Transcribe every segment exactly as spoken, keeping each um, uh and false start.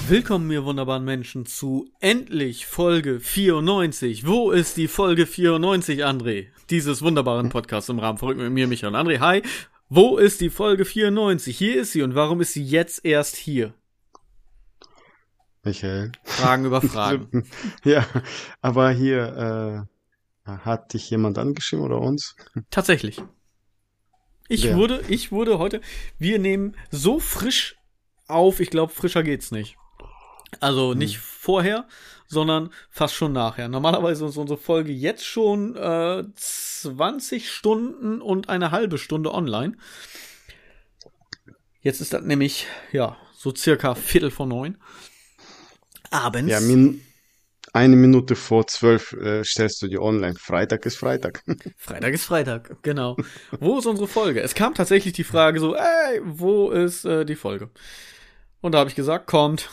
Willkommen, ihr wunderbaren Menschen, zu endlich Folge vierundneunzig. Wo ist die Folge vierundneunzig, André? Dieses wunderbaren Podcasts im Rahmen verrückt mit mir, Michael und André. Hi, wo ist die Folge vierundneunzig? Hier ist sie. Und warum ist sie jetzt erst hier? Michael. Fragen über Fragen. Ja, aber hier, äh, hat dich jemand angeschrieben oder uns? Tatsächlich. Ich Wer? wurde, ich wurde heute, wir nehmen so frisch auf, ich glaube, frischer geht's nicht. Also nicht hm. vorher, sondern fast schon nachher. Normalerweise ist unsere Folge jetzt schon äh, zwanzig Stunden und eine halbe Stunde online. Jetzt ist das nämlich, ja, so circa Viertel vor neun. Abends. Ja, min- eine Minute vor zwölf äh, stellst du die online. Freitag ist Freitag. Freitag ist Freitag, genau. Wo ist unsere Folge? Es kam tatsächlich die Frage so, ey, wo ist äh, die Folge? Und da habe ich gesagt, kommt.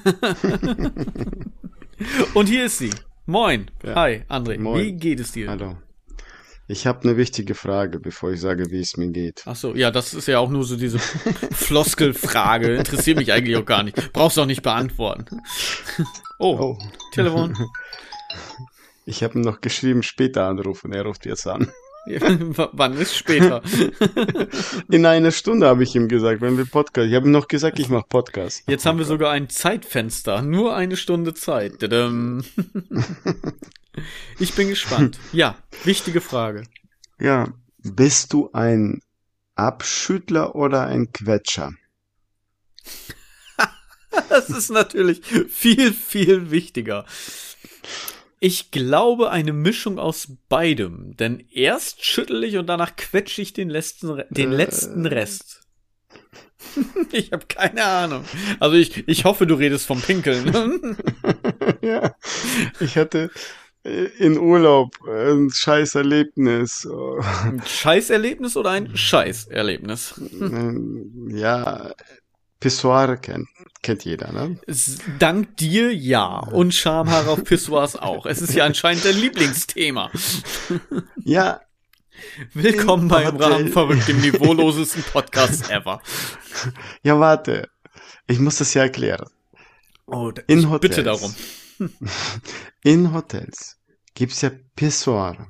Und hier ist sie. Moin. Ja. Hi, André. Moin. Wie geht es dir? Hallo. Ich habe eine wichtige Frage, bevor ich sage, wie es mir geht. Ach so, ja, das ist ja auch nur so diese Floskelfrage. Interessiert mich eigentlich auch gar nicht. Brauchst du auch nicht beantworten. Oh, Oh. Telefon. Ich habe ihm noch geschrieben, später anrufen. Er ruft jetzt an. Wann ist später? In einer Stunde habe ich ihm gesagt, wenn wir Podcast. Ich habe ihm noch gesagt, ich mache Podcast. Jetzt haben wir sogar ein Zeitfenster. Nur eine Stunde Zeit. Tadam. Ich bin gespannt. Ja, wichtige Frage. Ja, bist du ein Abschüttler oder ein Quetscher? Das ist natürlich viel, viel wichtiger. Ich glaube, eine Mischung aus beidem. Denn erst schüttel ich und danach quetsche ich den letzten, den letzten Rest. Ich habe keine Ahnung. Also ich, ich hoffe, du redest vom Pinkeln. Ja, ich hatte in Urlaub ein scheiß Erlebnis. Ein Scheißerlebnis oder ein Scheißerlebnis? Ja, Pissoir kennt, kennt jeder, ne? Dank dir ja. Und Schamhaare auf Pissoirs auch. Es ist ja anscheinend dein Lieblingsthema. Ja. Willkommen beim Rahmen verrückt, dem niveaulosesten Podcast ever. Ja, warte. Ich muss das ja erklären. Oh, in ich Hotels, bitte darum. In Hotels gibt's ja Pissoir.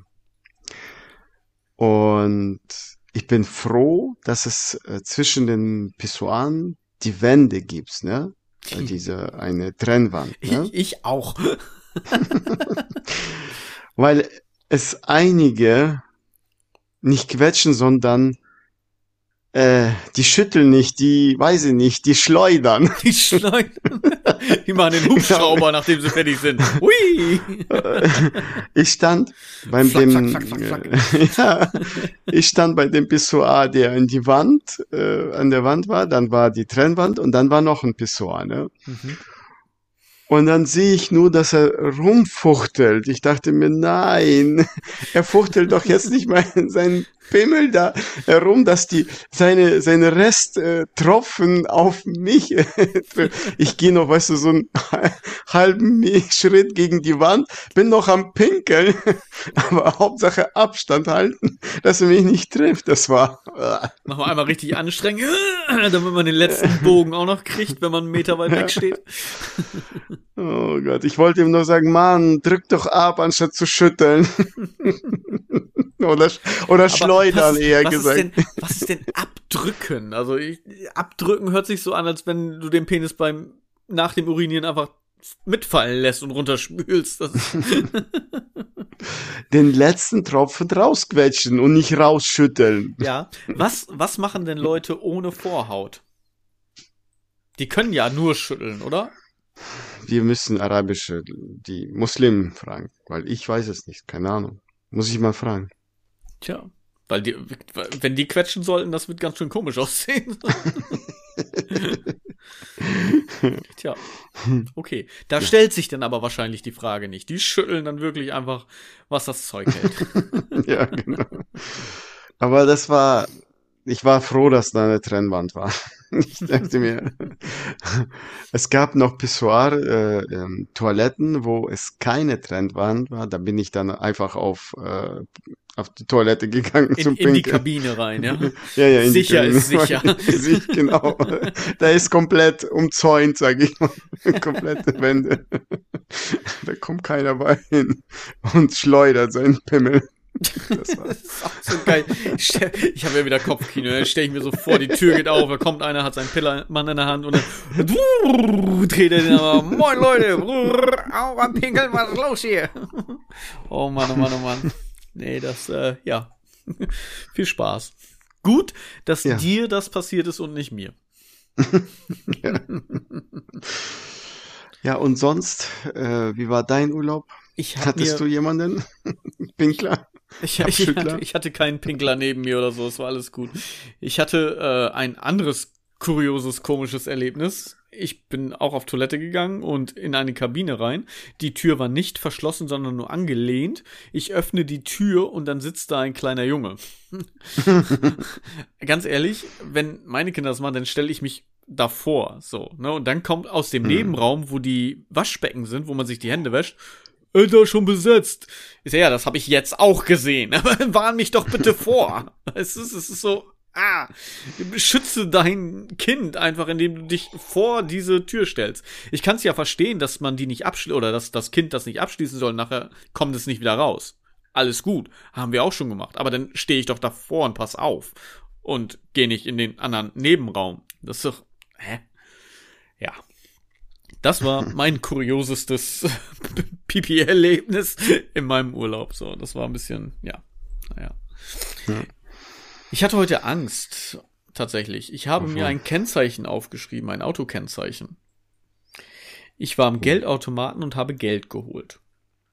Und ich bin froh, dass es äh, zwischen den Pissoiren die Wände gibt's, ne? Diese, eine Trennwand, ne? Ich, ich auch. Weil es einige nicht quetschen, sondern äh, die schütteln nicht, die, weiß ich nicht, die schleudern. Die schleudern. Die machen den Hubschrauber, nachdem sie fertig sind. Hui! Ich stand beim Flack, dem, flack, flack, flack, flack. ja, ich stand bei dem Pissoir, der an die Wand, äh, an der Wand war, dann war die Trennwand und dann war noch ein Pissoir, ne? Mhm. Und dann sehe ich nur, dass er rumfuchtelt. Ich dachte mir, nein, er fuchtelt doch jetzt nicht mal seinen Pimmel da herum, dass die seine seine Resttropfen auf mich. Ich gehe noch, weißt du, so einen halben Schritt gegen die Wand, bin noch am Pinkeln, aber Hauptsache Abstand halten, dass er mich nicht trifft. Das war. Machen wir einmal richtig anstrengend, damit man den letzten Bogen auch noch kriegt, wenn man einen Meter weit weg steht. Oh Gott, ich wollte ihm nur sagen, Mann, drück doch ab, anstatt zu schütteln. oder oder schleudern, was, eher was gesagt. Ist denn, was ist denn abdrücken? Also ich, abdrücken hört sich so an, als wenn du den Penis beim nach dem Urinieren einfach mitfallen lässt und runterspülst. Das Den letzten Tropfen rausquetschen und nicht rausschütteln. Ja, was, was machen denn Leute ohne Vorhaut? Die können ja nur schütteln, oder? Wir müssen arabische, die Muslimen fragen, weil ich weiß es nicht, keine Ahnung. Muss ich mal fragen. Tja, weil die, wenn die quetschen sollten, das wird ganz schön komisch aussehen. Tja, okay. Da ja. stellt sich dann aber wahrscheinlich die Frage nicht. Die schütteln dann wirklich einfach, was das Zeug hält. Ja, genau. Aber das war, ich war froh, dass da eine Trennwand war. Ich dachte mir, es gab noch Pissoir, äh, ähm, Toiletten, wo es keine Trennwand war. Da bin ich dann einfach auf, äh, auf die Toilette gegangen In, zum in die Pinkeln. Kabine rein, ja? Ja, ja, in die Sicher Kabine. ist sicher. Sich, genau. Da ist komplett umzäunt, sage ich mal. Komplette Wände. Da kommt keiner bei hin und schleudert seinen Pimmel. Das war's. Das ist auch so geil. Ich, stell- ich habe ja wieder Kopfkino. Dann stelle ich mir so vor, die Tür geht auf, da kommt einer, hat seinen Pillermann in der Hand und dann dreht er den aber. Moin Leute, au, am Pinkeln, was ist los hier? Oh Mann, oh Mann, oh Mann. Nee, das, äh, ja. Viel Spaß. Gut, dass Ja. dir das passiert ist und nicht mir. Ja. Ja, und sonst, äh, wie war dein Urlaub? Ich hab mir, Hattest du jemanden? Pinkler? Ich, ich, Abschüttler? hatte, ich hatte keinen Pinkler neben mir oder so, es war alles gut. Ich hatte äh, ein anderes kurioses, komisches Erlebnis. Ich bin auch auf Toilette gegangen und in eine Kabine rein. Die Tür war nicht verschlossen, sondern nur angelehnt. Ich öffne die Tür und dann sitzt da ein kleiner Junge. Ganz ehrlich, wenn meine Kinder das machen, dann stelle ich mich davor, so, ne? Und dann kommt aus dem Hm. Nebenraum, wo die Waschbecken sind, wo man sich die Hände wäscht, äh, da schon besetzt. Ich sag, ja, das habe ich jetzt auch gesehen. Aber warn mich doch bitte vor. Es ist, es ist so, ah, schütze dein Kind einfach, indem du dich vor diese Tür stellst. Ich kann es ja verstehen, dass man die nicht abschließt, oder dass das Kind das nicht abschließen soll, nachher kommt es nicht wieder raus. Alles gut, haben wir auch schon gemacht. Aber dann stehe ich doch davor und pass auf. Und gehe nicht in den anderen Nebenraum. Das ist doch, hä? Ja. Das war mein kuriosestes Pipi-Erlebnis in meinem Urlaub. So, das war ein bisschen, ja, naja. Ja. Ich hatte heute Angst, tatsächlich. Ich habe Wovon? mir ein Kennzeichen aufgeschrieben, ein Autokennzeichen. Ich war am Geldautomaten und habe Geld geholt.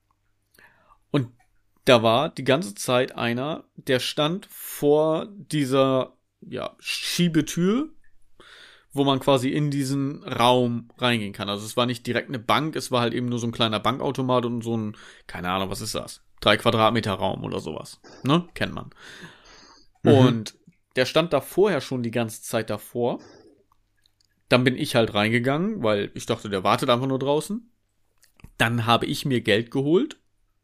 Und da war die ganze Zeit einer, der stand vor dieser, ja, Schiebetür, wo man quasi in diesen Raum reingehen kann. Also es war nicht direkt eine Bank, es war halt eben nur so ein kleiner Bankautomat und so ein, keine Ahnung, was ist das? Drei Quadratmeter Raum oder sowas. Ne? Kennt man. Mhm. Und der stand da vorher schon die ganze Zeit davor. Dann bin ich halt reingegangen, weil ich dachte, der wartet einfach nur draußen. Dann habe ich mir Geld geholt.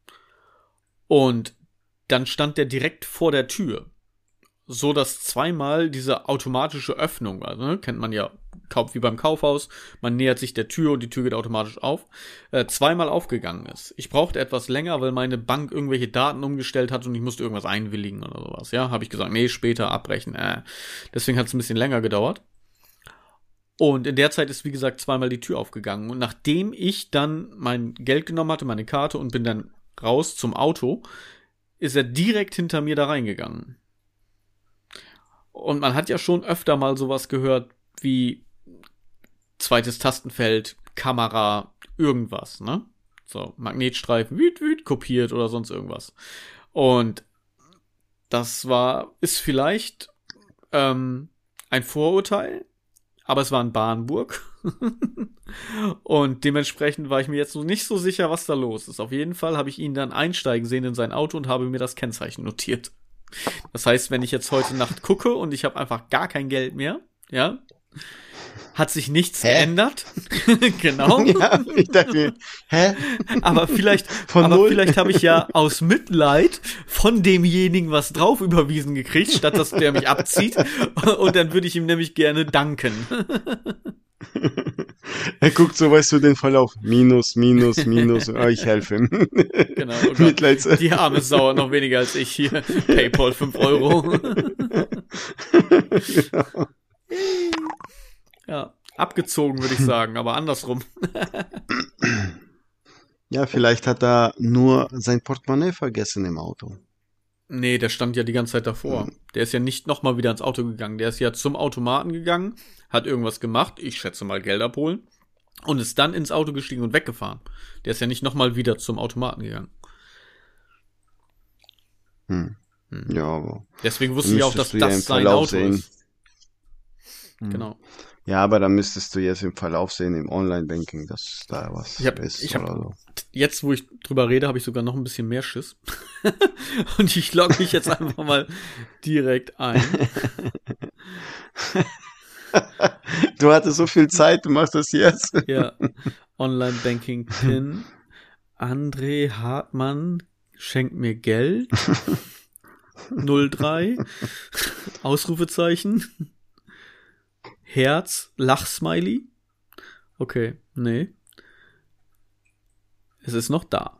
Und dann stand der direkt vor der Tür. So dass zweimal diese automatische Öffnung, also ne, kennt man ja wie beim Kaufhaus, man nähert sich der Tür und die Tür geht automatisch auf, äh, zweimal aufgegangen ist. Ich brauchte etwas länger, weil meine Bank irgendwelche Daten umgestellt hat und ich musste irgendwas einwilligen oder sowas. Ja, habe ich gesagt, nee, später abbrechen. Äh. Deswegen hat es ein bisschen länger gedauert. Und in der Zeit ist, wie gesagt, zweimal die Tür aufgegangen. Und nachdem ich dann mein Geld genommen hatte, meine Karte und bin dann raus zum Auto, ist er direkt hinter mir da reingegangen. Und man hat ja schon öfter mal sowas gehört wie zweites Tastenfeld, Kamera, irgendwas, ne? So, Magnetstreifen, wüt, wüt, kopiert oder sonst irgendwas. Und das war, ist vielleicht ähm, ein Vorurteil, aber es war in Bahnburg. Und dementsprechend war ich mir jetzt noch nicht so sicher, was da los ist. Auf jeden Fall habe ich ihn dann einsteigen sehen in sein Auto und habe mir das Kennzeichen notiert. Das heißt, wenn ich jetzt heute Nacht gucke und ich habe einfach gar kein Geld mehr, ja, hat sich nichts Hä? geändert. Genau. Ja, ich dachte mir, hä? Aber vielleicht, Von aber null? vielleicht habe ich ja aus Mitleid von demjenigen was drauf überwiesen gekriegt, statt dass der mich abzieht. Und dann würde ich ihm nämlich gerne danken. Er guckt so, weißt du, den Verlauf. Minus, minus, minus. Ah, ich helfe ihm. Genau. Oh Gott. Mitleids. Die arme Sau hat noch weniger als ich hier. PayPal fünf Euro. Genau. Ja, abgezogen würde ich sagen, aber andersrum. Ja, vielleicht hat er nur sein Portemonnaie vergessen im Auto. Nee, der stand ja die ganze Zeit davor. Der ist ja nicht nochmal wieder ins Auto gegangen. Der ist ja zum Automaten gegangen, hat irgendwas gemacht, ich schätze mal Geld abholen, und ist dann ins Auto gestiegen und weggefahren. Der ist ja nicht nochmal wieder zum Automaten gegangen. Hm. Hm. Ja, aber. Deswegen wusste ich auch, dass müsstest du ja im das sein Verlauf Auto sehen. ist. Genau. Ja, aber da müsstest du jetzt im Verlauf sehen, im Online-Banking, dass da was Ich hab, ist ich hab, oder so. jetzt, wo ich drüber rede, habe ich sogar noch ein bisschen mehr Schiss. Und ich logge mich jetzt einfach mal direkt ein. Du hattest so viel Zeit, du machst das jetzt. Ja. Online-Banking-Pin. André Hartmann schenkt mir Geld. null drei. Ausrufezeichen. Herz. Lachsmiley. Okay, nee. Es ist noch da.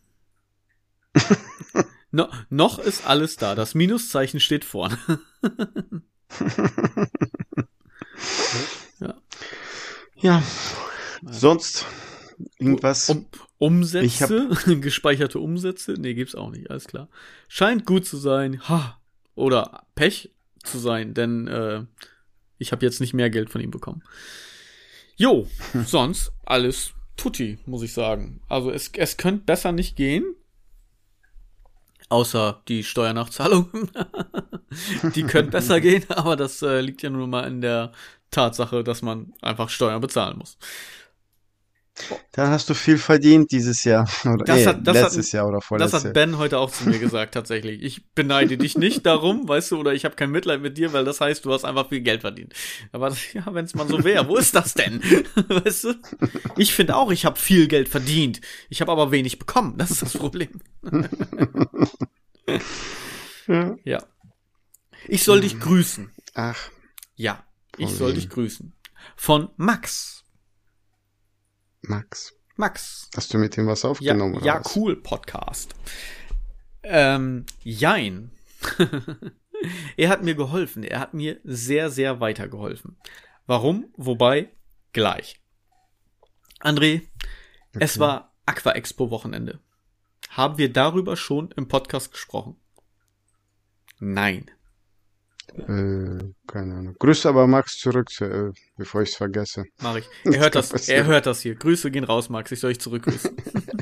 no, noch ist alles da. Das Minuszeichen steht vorne. ja. Ja. Sonst irgendwas? Um, Umsätze? Ich hab... Gespeicherte Umsätze? Nee, gibt's auch nicht. Alles klar. Scheint gut zu sein. Ha. Oder Pech zu sein, denn äh, ich habe jetzt nicht mehr Geld von ihm bekommen. Jo, hm. sonst alles tutti, muss ich sagen. Also es, es könnte besser nicht gehen. Außer die Steuernachzahlung. Die können besser gehen, aber das äh, liegt ja nur mal in der Tatsache, dass man einfach Steuern bezahlen muss. Dann hast du viel verdient dieses Jahr. Oder das ey, hat, das letztes hat, Jahr oder vorletztes Das hat Jahr. Ben heute auch zu mir gesagt, tatsächlich. Ich beneide dich nicht darum, weißt du, oder ich habe kein Mitleid mit dir, weil das heißt, du hast einfach viel Geld verdient. Aber das, ja, wenn es mal so wäre, wo ist das denn? Weißt du? Ich finde auch, ich habe viel Geld verdient. Ich habe aber wenig bekommen. Das ist das Problem. ja. ja. Ich soll dich grüßen. Ach. Ja, ich soll dich grüßen. Von Max. Max. Max. Hast du mit ihm was aufgenommen? Ja, oder ja was? Cool Podcast. Ähm, jein. Er hat mir geholfen. Er hat mir sehr, sehr weitergeholfen. Warum? Wobei, gleich. André, okay. Es war Aqua Expo Wochenende. Haben wir darüber schon im Podcast gesprochen? Nein. Äh, keine Ahnung. Grüße aber Max zurück, äh, bevor ich es vergesse. Mach ich. Er hört das, das er hört das hier. Grüße gehen raus, Max. Ich soll dich zurückgrüßen.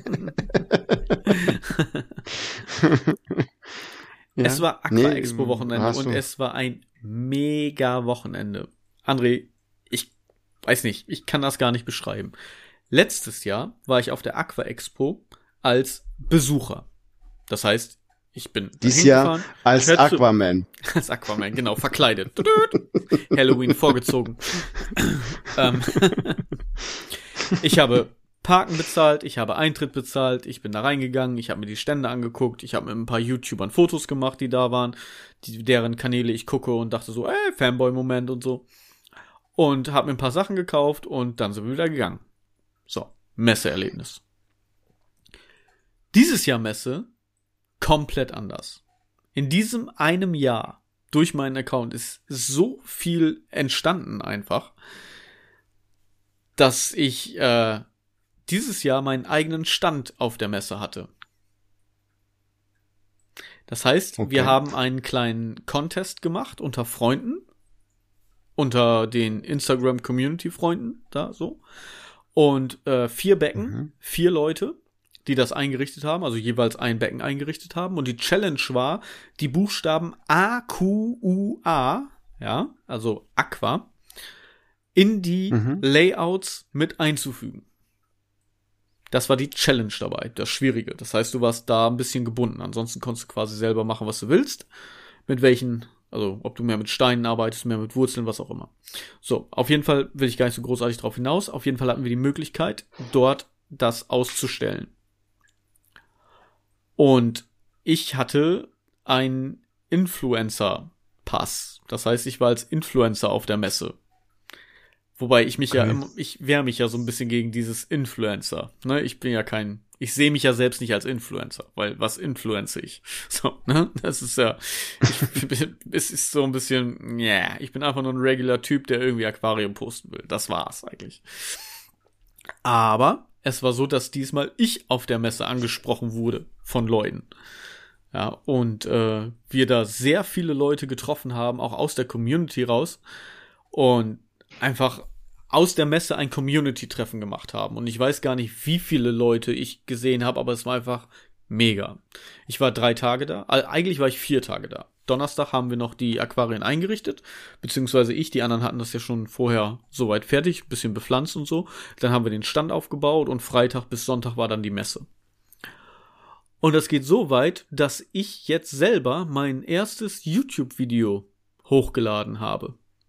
ja? Es war Aqua nee, Expo Wochenende und es war ein mega Wochenende. André, ich weiß nicht, ich kann das gar nicht beschreiben. Letztes Jahr war ich auf der Aqua Expo als Besucher. Das heißt, ich bin dieses Jahr als Aquaman. Als Aquaman, genau, verkleidet. Halloween vorgezogen. ähm, ich habe Parken bezahlt, ich habe Eintritt bezahlt, ich bin da reingegangen, ich habe mir die Stände angeguckt, ich habe mit ein paar YouTubern Fotos gemacht, die da waren, die, deren Kanäle ich gucke und dachte so, ey, Fanboy-Moment und so. Und habe mir ein paar Sachen gekauft und dann sind wir wieder gegangen. So, Messeerlebnis. Dieses Jahr Messe komplett anders. In diesem einem Jahr durch meinen Account ist so viel entstanden einfach, dass ich äh, dieses Jahr meinen eigenen Stand auf der Messe hatte. Das heißt, okay. Wir haben einen kleinen Contest gemacht unter Freunden, unter den Instagram-Community-Freunden, da so. Und äh, vier Becken, mhm. vier Leute, die das eingerichtet haben, also jeweils ein Becken eingerichtet haben. Und die Challenge war, die Buchstaben A, Q, U, A, ja, also Aqua, in die mhm. Layouts mit einzufügen. Das war die Challenge dabei, das Schwierige. Das heißt, du warst da ein bisschen gebunden. Ansonsten konntest du quasi selber machen, was du willst. Mit welchen, also ob du mehr mit Steinen arbeitest, mehr mit Wurzeln, was auch immer. So, auf jeden Fall will ich gar nicht so großartig drauf hinaus. Auf jeden Fall hatten wir die Möglichkeit, dort das auszustellen. Und ich hatte einen Influencer-Pass. Das heißt, ich war als Influencer auf der Messe. Wobei ich mich okay. ja, immer, ich wehre mich ja so ein bisschen gegen dieses Influencer. Ne, ich bin ja kein, ich sehe mich ja selbst nicht als Influencer, weil was influence ich? So, ne, das ist ja, ich, es ist so ein bisschen, ja, yeah, ich bin einfach nur ein regular Typ, der irgendwie Aquarium posten will. Das war's eigentlich. Aber es war so, dass diesmal ich auf der Messe angesprochen wurde von Leuten. Ja, und äh, wir da sehr viele Leute getroffen haben, auch aus der Community raus. Und einfach aus der Messe ein Community-Treffen gemacht haben. Und ich weiß gar nicht, wie viele Leute ich gesehen habe, aber es war einfach mega. Ich war drei Tage da. Eigentlich war ich vier Tage da. Donnerstag haben wir noch die Aquarien eingerichtet, beziehungsweise ich, die anderen hatten das ja schon vorher soweit fertig, bisschen bepflanzt und so. Dann haben wir den Stand aufgebaut und Freitag bis Sonntag war dann die Messe. Und das geht so weit, dass ich jetzt selber mein erstes YouTube-Video hochgeladen habe.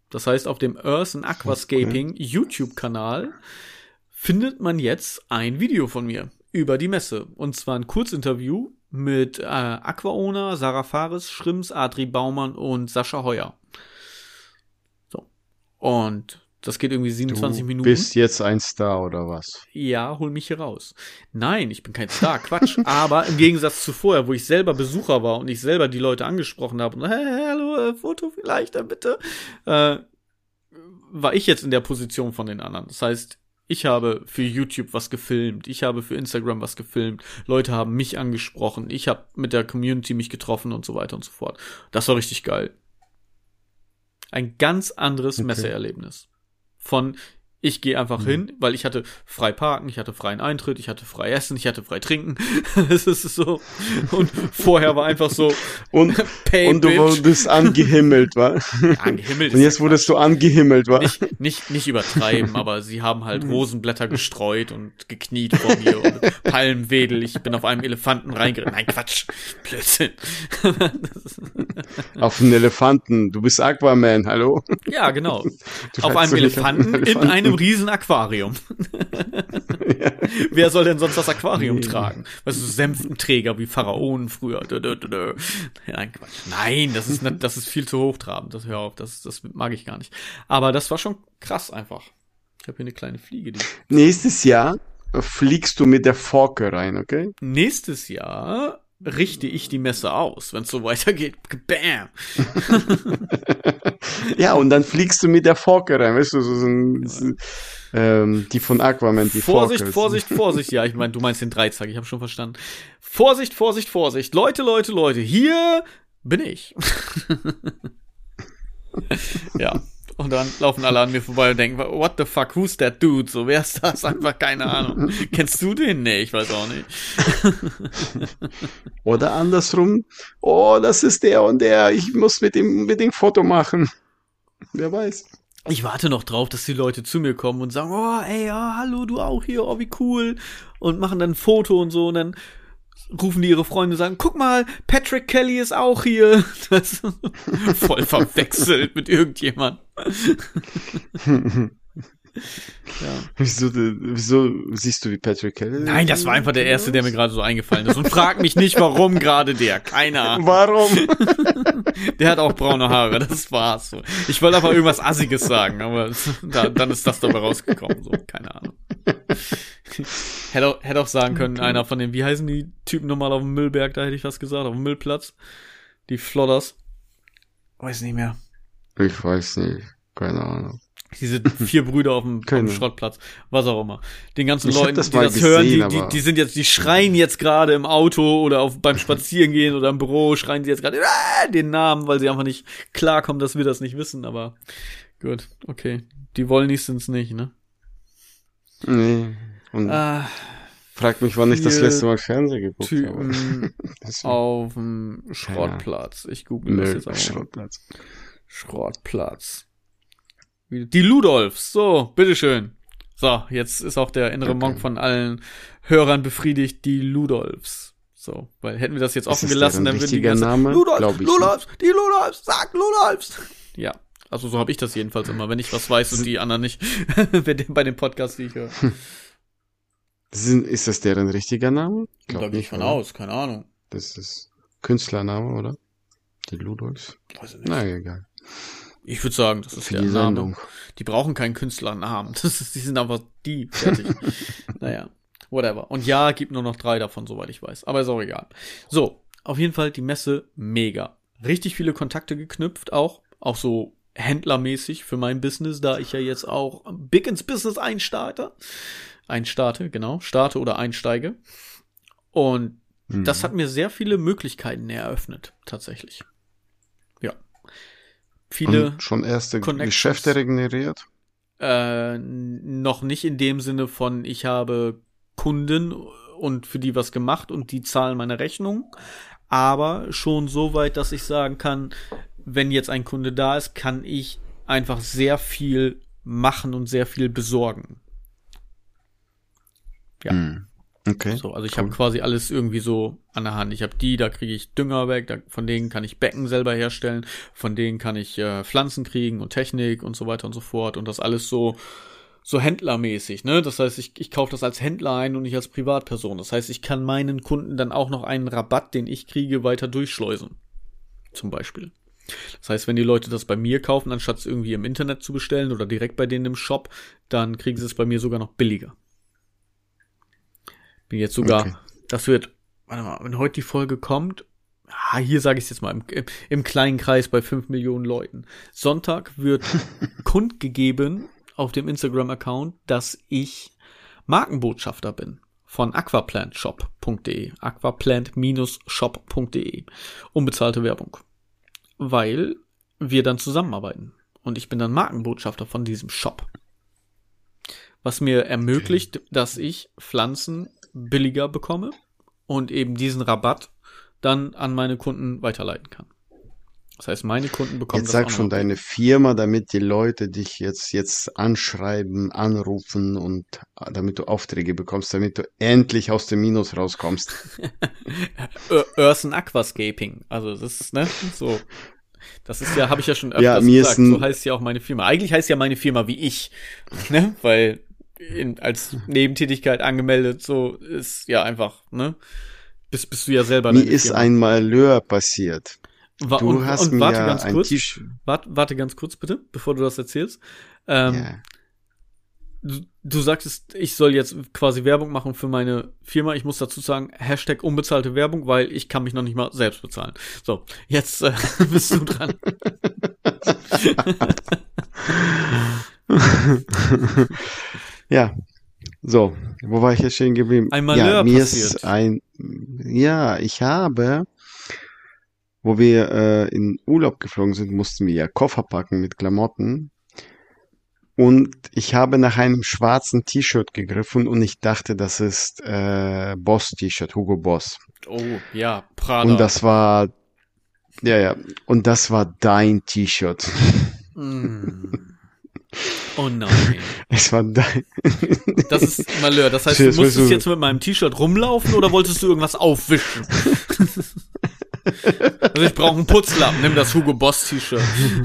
Das heißt, auf dem Earth and Aquascaping okay. YouTube-Kanal findet man jetzt ein Video von mir über die Messe. Und zwar ein Kurzinterview mit äh, Aquaona, Sarah Fares, Schrimms, Adri Baumann und Sascha Heuer. So. Und das geht irgendwie siebenundzwanzig du Minuten. Du bist jetzt ein Star, oder was? Ja, hol mich hier raus. Nein, ich bin kein Star, Quatsch. Aber im Gegensatz zu vorher, wo ich selber Besucher war und ich selber die Leute angesprochen habe und hey, hallo, äh, Foto vielleicht, dann bitte, äh, war ich jetzt in der Position von den anderen. Das heißt, ich habe für YouTube was gefilmt, ich habe für Instagram was gefilmt, Leute haben mich angesprochen, ich habe mit der Community mich getroffen und so weiter und so fort. Das war richtig geil. Ein ganz anderes okay. Messeerlebnis. Von, ich gehe einfach mhm. hin, weil ich hatte frei parken, ich hatte freien Eintritt, ich hatte frei essen, ich hatte frei trinken. Es ist so. Und vorher war einfach so. Und, und du wurdest angehimmelt, wa? Ja, angehimmelt. Und jetzt wurdest du angehimmelt, wa? Nicht, nicht, nicht übertreiben, aber sie haben halt Rosenblätter gestreut und gekniet vor mir und Palmwedel. Ich bin auf einem Elefanten reingerannt. Nein, Quatsch. Blödsinn. Auf einen Elefanten. Du bist Aquaman, hallo? Ja, genau. Du auf einem Elefanten, Elefanten in einem riesen Aquarium. Ja. Wer soll denn sonst das Aquarium nee. tragen? Weißt du, Sänftenträger wie Pharaonen früher. Nein, Quatsch. Nein, das ist nicht, das ist viel zu hochtrabend. Das hör auf, das, das mag ich gar nicht. Aber das war schon krass einfach. Ich habe hier eine kleine Fliege. Die Nächstes Jahr fliegst du mit der Forke rein, okay? Nächstes Jahr richte ich die Messe aus, wenn es so weitergeht. Bam! Ja, und dann fliegst du mit der Forke rein, weißt du, so, so ein, so, ähm, die von Aquaman, die Vorsicht, Forke. Vorsicht, Vorsicht, ja, ich meine, du meinst den Dreizack, ich habe schon verstanden. Vorsicht, Vorsicht, Vorsicht, Leute, Leute, Leute, hier bin ich. Ja. Und dann laufen alle an mir vorbei und denken, what the fuck, who's that dude? So, wer ist das? Einfach keine Ahnung. Kennst du den? Nee, ich weiß auch nicht. Oder andersrum, oh, das ist der und der, ich muss mit ihm unbedingt Foto machen. Wer weiß. Ich warte noch drauf, dass die Leute zu mir kommen und sagen, oh, ey, oh, hallo, du auch hier, oh, wie cool. Und machen dann ein Foto und so und dann rufen die ihre Freunde und sagen, guck mal, Patrick Kelly ist auch hier. Das ist voll verwechselt mit irgendjemand. Ja. Wieso, wieso siehst du wie Patrick Kelly? Nein, das war einfach der erste, der mir gerade so eingefallen ist. Und frag mich nicht, warum gerade der. Keine Ahnung. Warum? Der hat auch braune Haare, das war's so. Ich wollte einfach irgendwas Assiges sagen, aber da, dann ist das dabei rausgekommen. So, keine Ahnung. Hätte auch, hätte auch sagen können, okay. Einer von den, wie heißen die Typen nochmal auf dem Müllberg, da hätte ich was gesagt, auf dem Müllplatz. Die Flodders. Weiß nicht mehr. Ich weiß nicht. Keine Ahnung. Diese vier Brüder auf dem, auf dem Schrottplatz, was auch immer. Den ganzen ich Leuten, das die das gesehen, hören, die, die, die, die sind jetzt, die schreien jetzt gerade im Auto oder auf, beim Spazierengehen oder im Büro, schreien sie jetzt gerade äh, den Namen, weil sie einfach nicht klarkommen, dass wir das nicht wissen, aber gut, okay. Die Wollnis sind's nicht, ne? Nee. Und ah, frag mich, wann ich das letzte Mal Fernsehen geguckt Typen habe. Auf dem Schrottplatz. Ich google das jetzt auch mal. Schrottplatz. Schrottplatz. Die Ludolfs, so, bitteschön. So, jetzt ist auch der innere okay. Monk von allen Hörern befriedigt, die Ludolfs. So, weil hätten wir das jetzt offen gelassen, dann würden die ganze Name? Ludolfs, Ludolfs, die Ludolfs, sag Ludolfs. Ja, also so habe ich das jedenfalls immer, wenn ich was weiß und die anderen nicht, bei dem Podcast, die ich höre. Ist das deren richtiger Name? Glaub da gehe ich von aus, keine Ahnung. Das ist Künstlername, oder? Die Ludolfs? Weiß ich nicht. Na, egal. Ich würde sagen, das ist für der die Name. Sendung. Die brauchen keinen Künstlernamen. Das ist, die sind einfach die. Fertig. Naja, whatever. Und ja, gibt nur noch drei davon, soweit ich weiß. Aber ist auch egal. So, auf jeden Fall die Messe mega. Richtig viele Kontakte geknüpft auch. Auch so händlermäßig für mein Business, da ich ja jetzt auch big ins Business einstarte. Einstarte, genau. Starte oder einsteige. Und mhm. das hat mir sehr viele Möglichkeiten eröffnet, tatsächlich. Ja. Viele und schon erste Geschäfte regeneriert? Äh, noch nicht in dem Sinne von, ich habe Kunden und für die was gemacht und die zahlen meine Rechnung, aber schon so weit, dass ich sagen kann, wenn jetzt ein Kunde da ist, kann ich einfach sehr viel machen und sehr viel besorgen. Ja. Hm. Okay. So, also ich cool. habe quasi alles irgendwie so an der Hand. Ich habe die, da kriege ich Dünger weg, da, von denen kann ich Becken selber herstellen, von denen kann ich äh, Pflanzen kriegen und Technik und so weiter und so fort und das alles so so händlermäßig, ne? Das heißt, ich, ich kaufe das als Händler ein und nicht als Privatperson. Das heißt, ich kann meinen Kunden dann auch noch einen Rabatt, den ich kriege, weiter durchschleusen. Zum Beispiel. Das heißt, wenn die Leute das bei mir kaufen, anstatt es irgendwie im Internet zu bestellen oder direkt bei denen im Shop, dann kriegen sie es bei mir sogar noch billiger. Bin jetzt sogar, okay. Das wird, warte mal, wenn heute die Folge kommt, ah, hier sage ich es jetzt mal, im, im kleinen Kreis bei fünf Millionen Leuten. Sonntag wird kundgegeben auf dem Instagram-Account, dass ich Markenbotschafter bin von aquaplantshop punkt de, aquaplant shop punkt de, unbezahlte Werbung, weil wir dann zusammenarbeiten und ich bin dann Markenbotschafter von diesem Shop, was mir ermöglicht, okay. dass ich Pflanzen billiger bekomme und eben diesen Rabatt dann an meine Kunden weiterleiten kann. Das heißt, meine Kunden bekommen jetzt das sag auch schon deine Firma, damit die Leute dich jetzt jetzt anschreiben, anrufen und damit du Aufträge bekommst, damit du endlich aus dem Minus rauskommst. Earthen Aquascaping, also das ist, ne, so. Das ist ja, habe ich ja schon öfters ja, mir gesagt, ist ein, so heißt ja auch meine Firma. Eigentlich heißt ja meine Firma wie ich, ne, weil in, als Nebentätigkeit angemeldet, so ist ja einfach, ne, bist, bist du ja selber mir ist ein Malheur passiert. Wa- du und, hast und mir warte ganz ein kurz, T-Shirt. Warte, warte ganz kurz bitte, bevor du das erzählst. Ähm, Yeah. du, du sagtest, ich soll jetzt quasi Werbung machen für meine Firma. Ich muss dazu sagen, Hashtag unbezahlte Werbung, weil ich kann mich noch nicht mal selbst bezahlen. So, jetzt äh, bist du dran. Ja, so, wo war ich jetzt stehen geblieben? Ein Malheur ja, mir passiert. ist ein, ja, ich habe, wo wir äh, in Urlaub geflogen sind, mussten wir ja Koffer packen mit Klamotten. Und ich habe nach einem schwarzen T-Shirt gegriffen und ich dachte, das ist äh, Boss-T-Shirt, Hugo Boss. Oh, ja, Prada. Und das war, ja, ja, und das war dein T-Shirt. Mm. Oh nein. Es war dein. Das ist Malheur. Das heißt, du musstest jetzt mit meinem T-Shirt rumlaufen oder wolltest du irgendwas aufwischen? Also ich brauche einen Putzlappen. Nimm das Hugo Boss T-Shirt.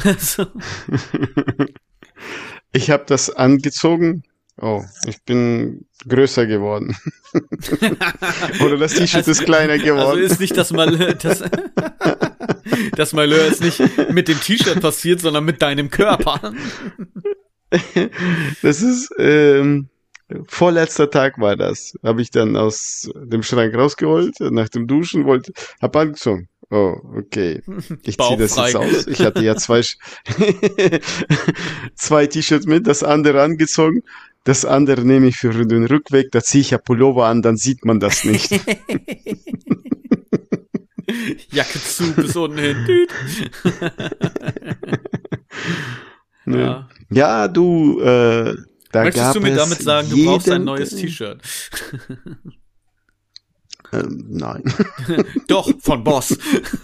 Ich habe das angezogen. Oh, ich bin größer geworden. Oder das T-Shirt also, ist kleiner geworden. Also ist nicht das Malheur, das, das Malheur ist nicht mit dem T-Shirt passiert, sondern mit deinem Körper. Das ist, ähm, vorletzter Tag war das. Habe ich dann aus dem Schrank rausgeholt, nach dem Duschen, wollte, hab angezogen. Oh, okay. Ich ziehe das jetzt aus. Ich hatte ja zwei, zwei T-Shirts mit, das andere angezogen. Das andere nehme ich für den Rückweg, da ziehe ich ja Pullover an, dann sieht man das nicht. Jacke zu, bis unten hin. Nee. Ja. ja, du, äh, da Möchtest gab du mir es damit sagen, du jeden, brauchst ein neues T-Shirt? Ähm, nein. Doch, von Boss.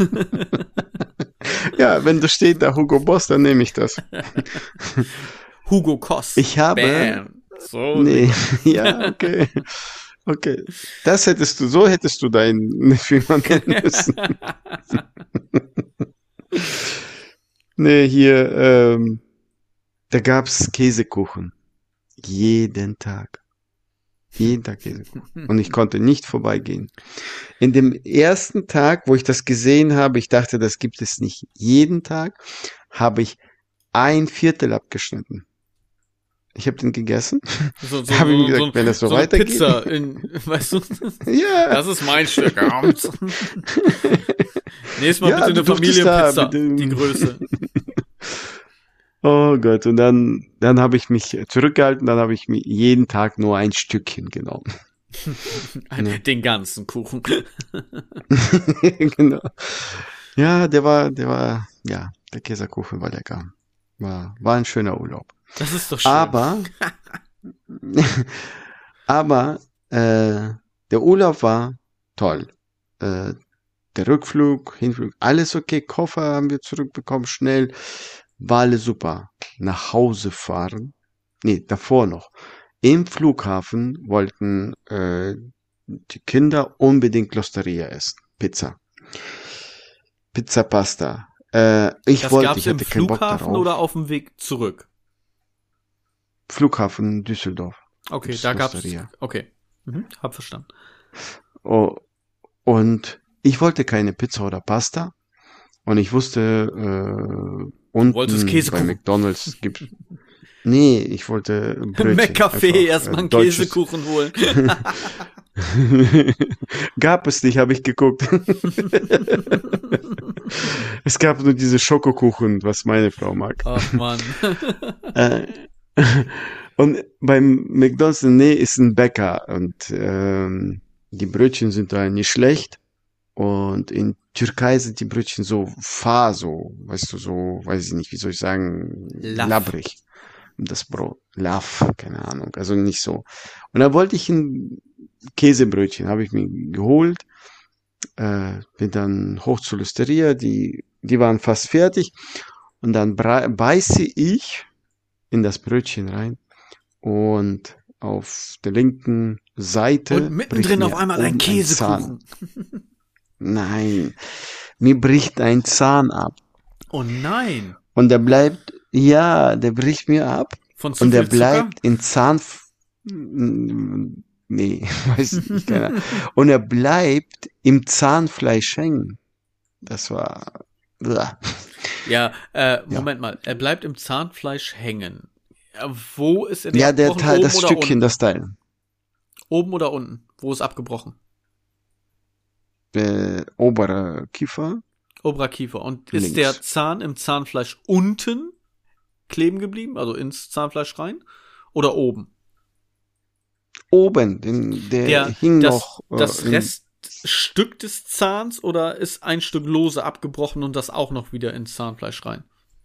Ja, wenn da steht da Hugo Boss, dann nehme ich das. Hugo Koss. Ich habe... Bam. So. Nee, ja, okay. Okay. Das hättest du, so hättest du deine Firma nennen müssen. Nee, hier, ähm, da gab's Käsekuchen. Jeden Tag. Jeden Tag Käsekuchen. Und ich konnte nicht vorbeigehen. In dem ersten Tag, wo ich das gesehen habe, ich dachte, das gibt es nicht jeden Tag, habe ich ein Viertel abgeschnitten. Ich habe den gegessen. So, so, habe so, ihm gesagt, so, wenn das so, so weitergeht. Pizza in, weißt du? Ja. Das ist mein Stück abends. Nächstes Mal Ja, bitte eine du durftest da Familienpizza, mit dem- die Größe. Oh Gott, und dann, dann habe ich mich zurückgehalten, dann habe ich mir jeden Tag nur ein Stückchen genommen. Nee. Den ganzen Kuchen. Genau. Ja, der war, der war, ja, der Käsekuchen war lecker. War, war ein schöner Urlaub. Das ist doch schön. Aber, aber, äh, der Urlaub war toll. Äh, der Rückflug, Hinflug, alles okay. Koffer haben wir zurückbekommen, schnell. War alles super. Nach Hause fahren. Nee, davor noch. Im Flughafen wollten äh, die Kinder unbedingt L'Osteria essen. Pizza. Pizza Pasta. Äh, ich das wollte, gab's ich hatte im keinen Bock Flughafen darauf. oder auf dem Weg zurück? Flughafen Düsseldorf. Okay, Das da gab's, L'Osteria. okay, mhm, hab verstanden. Oh, und ich wollte keine Pizza oder Pasta. Und ich wusste, äh, unten wolltest bei Käsekuchen. McDonald's gibt. Nee, ich wollte Brötchen. McCafé einfach, erstmal äh, einen deutsches. Käsekuchen holen. Gab es nicht, habe ich geguckt. Es gab nur diese Schokokuchen, was meine Frau mag. Ach Mann. Äh, und beim McDonald's in der Nähe ist ein Bäcker und ähm, die Brötchen sind da nicht schlecht. Und in Türkei sind die Brötchen so fahr, so, weißt du, so, weiß ich nicht, wie soll ich sagen, Laff. labbrig. Das Brot, Laff, keine Ahnung, also nicht so. Und da wollte ich ein Käsebrötchen, habe ich mir geholt, äh, bin dann hoch zur L'Osteria, die, die waren fast fertig. Und dann beiße ich in das Brötchen rein und auf der linken Seite Und mittendrin auf einmal ein Käsekuchen. Ein Nein, mir bricht ein Zahn ab. Oh nein. Und der bleibt, ja, der bricht mir ab. Von zu und der viel Zucker? bleibt in Zahn, nee, weiß ich nicht, keine Ahnung. Und er bleibt im Zahnfleisch hängen. Das war, blah. Ja, äh, Moment Ja. mal, er bleibt im Zahnfleisch hängen. Äh, Wo ist er Ja, der abgebrochen? Teil, Oben das oder Stückchen, unten? das Teil. Oben oder unten? Wo ist abgebrochen? Äh, obere Kiefer. Oberer Kiefer. Und ist Links. der Zahn im Zahnfleisch unten kleben geblieben? Also ins Zahnfleisch rein? Oder oben? Oben, den, der, Der, hing das, noch. äh, das in- Reststück des Zahns oder ist ein Stück lose abgebrochen und das auch noch wieder ins Zahnfleisch rein?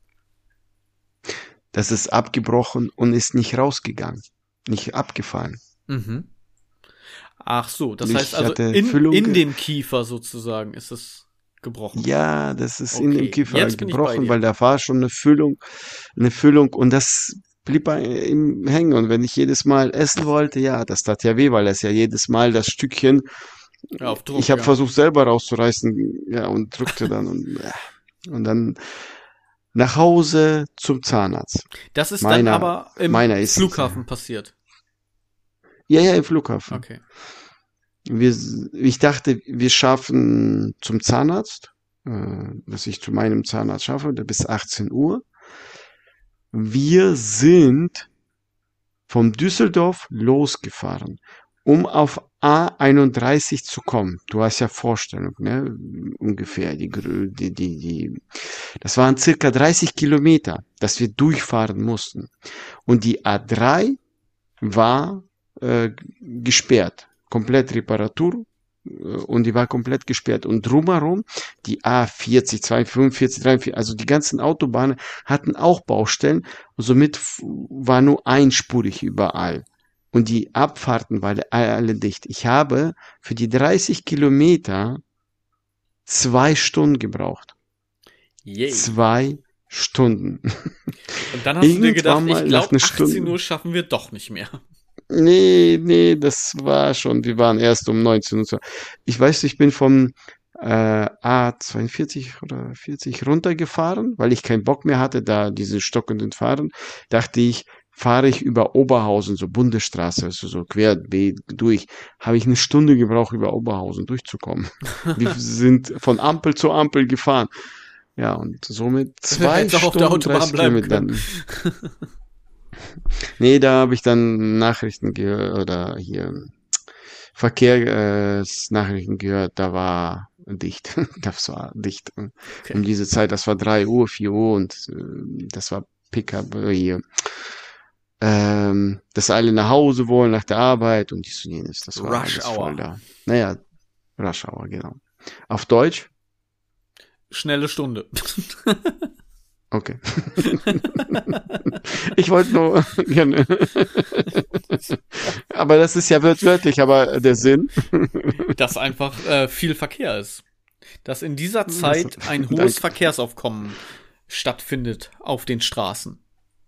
Das ist abgebrochen und ist nicht rausgegangen. Nicht abgefallen. Mhm. Ach so, das Ich heißt also hatte in, Füllung in ge- dem Kiefer sozusagen ist es gebrochen. Ja, das ist in Okay, dem Kiefer jetzt bin ich bei gebrochen, dir. weil da war schon eine Füllung, eine Füllung und das blieb bei ihm hängen. Und wenn ich jedes Mal essen wollte, ja, das tat ja weh, weil das ja jedes Mal das Stückchen, Ja, auf Druck, ich habe ja. versucht selber rauszureißen, ja, und drückte dann und, äh, und dann nach Hause zum Zahnarzt. Das ist Meiner- dann aber im meiner ist- Flughafen passiert. Ja, ja, im Flughafen. Okay. Wir, ich dachte, wir schaffen zum Zahnarzt, äh, dass ich zu meinem Zahnarzt schaffe, der bis achtzehn Uhr. Wir sind von Düsseldorf losgefahren, um auf A einunddreißig zu kommen. Du hast ja Vorstellung, ne? Ungefähr die, Grö- die, die, die. Das waren circa dreißig Kilometer, dass wir durchfahren mussten. Und die A drei war äh, gesperrt, komplett Reparatur äh, und die war komplett gesperrt und drumherum die A vierzig, zweiundfünfzig, dreiundvierzig, also die ganzen Autobahnen hatten auch Baustellen und somit f- war nur einspurig überall und die Abfahrten waren alle dicht. Ich habe für die dreißig Kilometer zwei Stunden gebraucht. Yay. Zwei Stunden. Und dann hast du dir Irgendwann gedacht, mal ich nach glaube, einer achtzehn Stunde- Uhr schaffen wir doch nicht mehr. Nee, nee, das war schon, wir waren erst um neunzehn Uhr. Ich weiß, ich bin vom äh, A zweiundvierzig oder vierzig runtergefahren, weil ich keinen Bock mehr hatte, da diesen stockenden Fahren. Dachte ich, fahre ich über Oberhausen, so Bundesstraße, also so quer durch. Habe ich eine Stunde gebraucht, über Oberhausen durchzukommen. Wir sind von Ampel zu Ampel gefahren. Ja, und somit zwei Hättest auch auf Stunden, der Autobahn dreißig bleiben Kilometer. Nee, da habe ich dann Nachrichten gehört, oder hier Verkehrsnachrichten gehört, da war dicht. Das war dicht. Okay. Um diese Zeit, das war drei Uhr, vier Uhr und äh, das war Pickup äh, hier. Ähm, dass alle nach Hause wollen, nach der Arbeit und dies und jenes. Das war Rush alles Hour. voll da. Naja, Rush Hour, genau. Auf Deutsch? Schnelle Stunde. Okay. Ich wollte nur gerne. Aber das ist ja wörtlich, aber der Sinn. Dass einfach äh, viel Verkehr ist. Dass in dieser Zeit ein hohes Danke. Verkehrsaufkommen stattfindet auf den Straßen.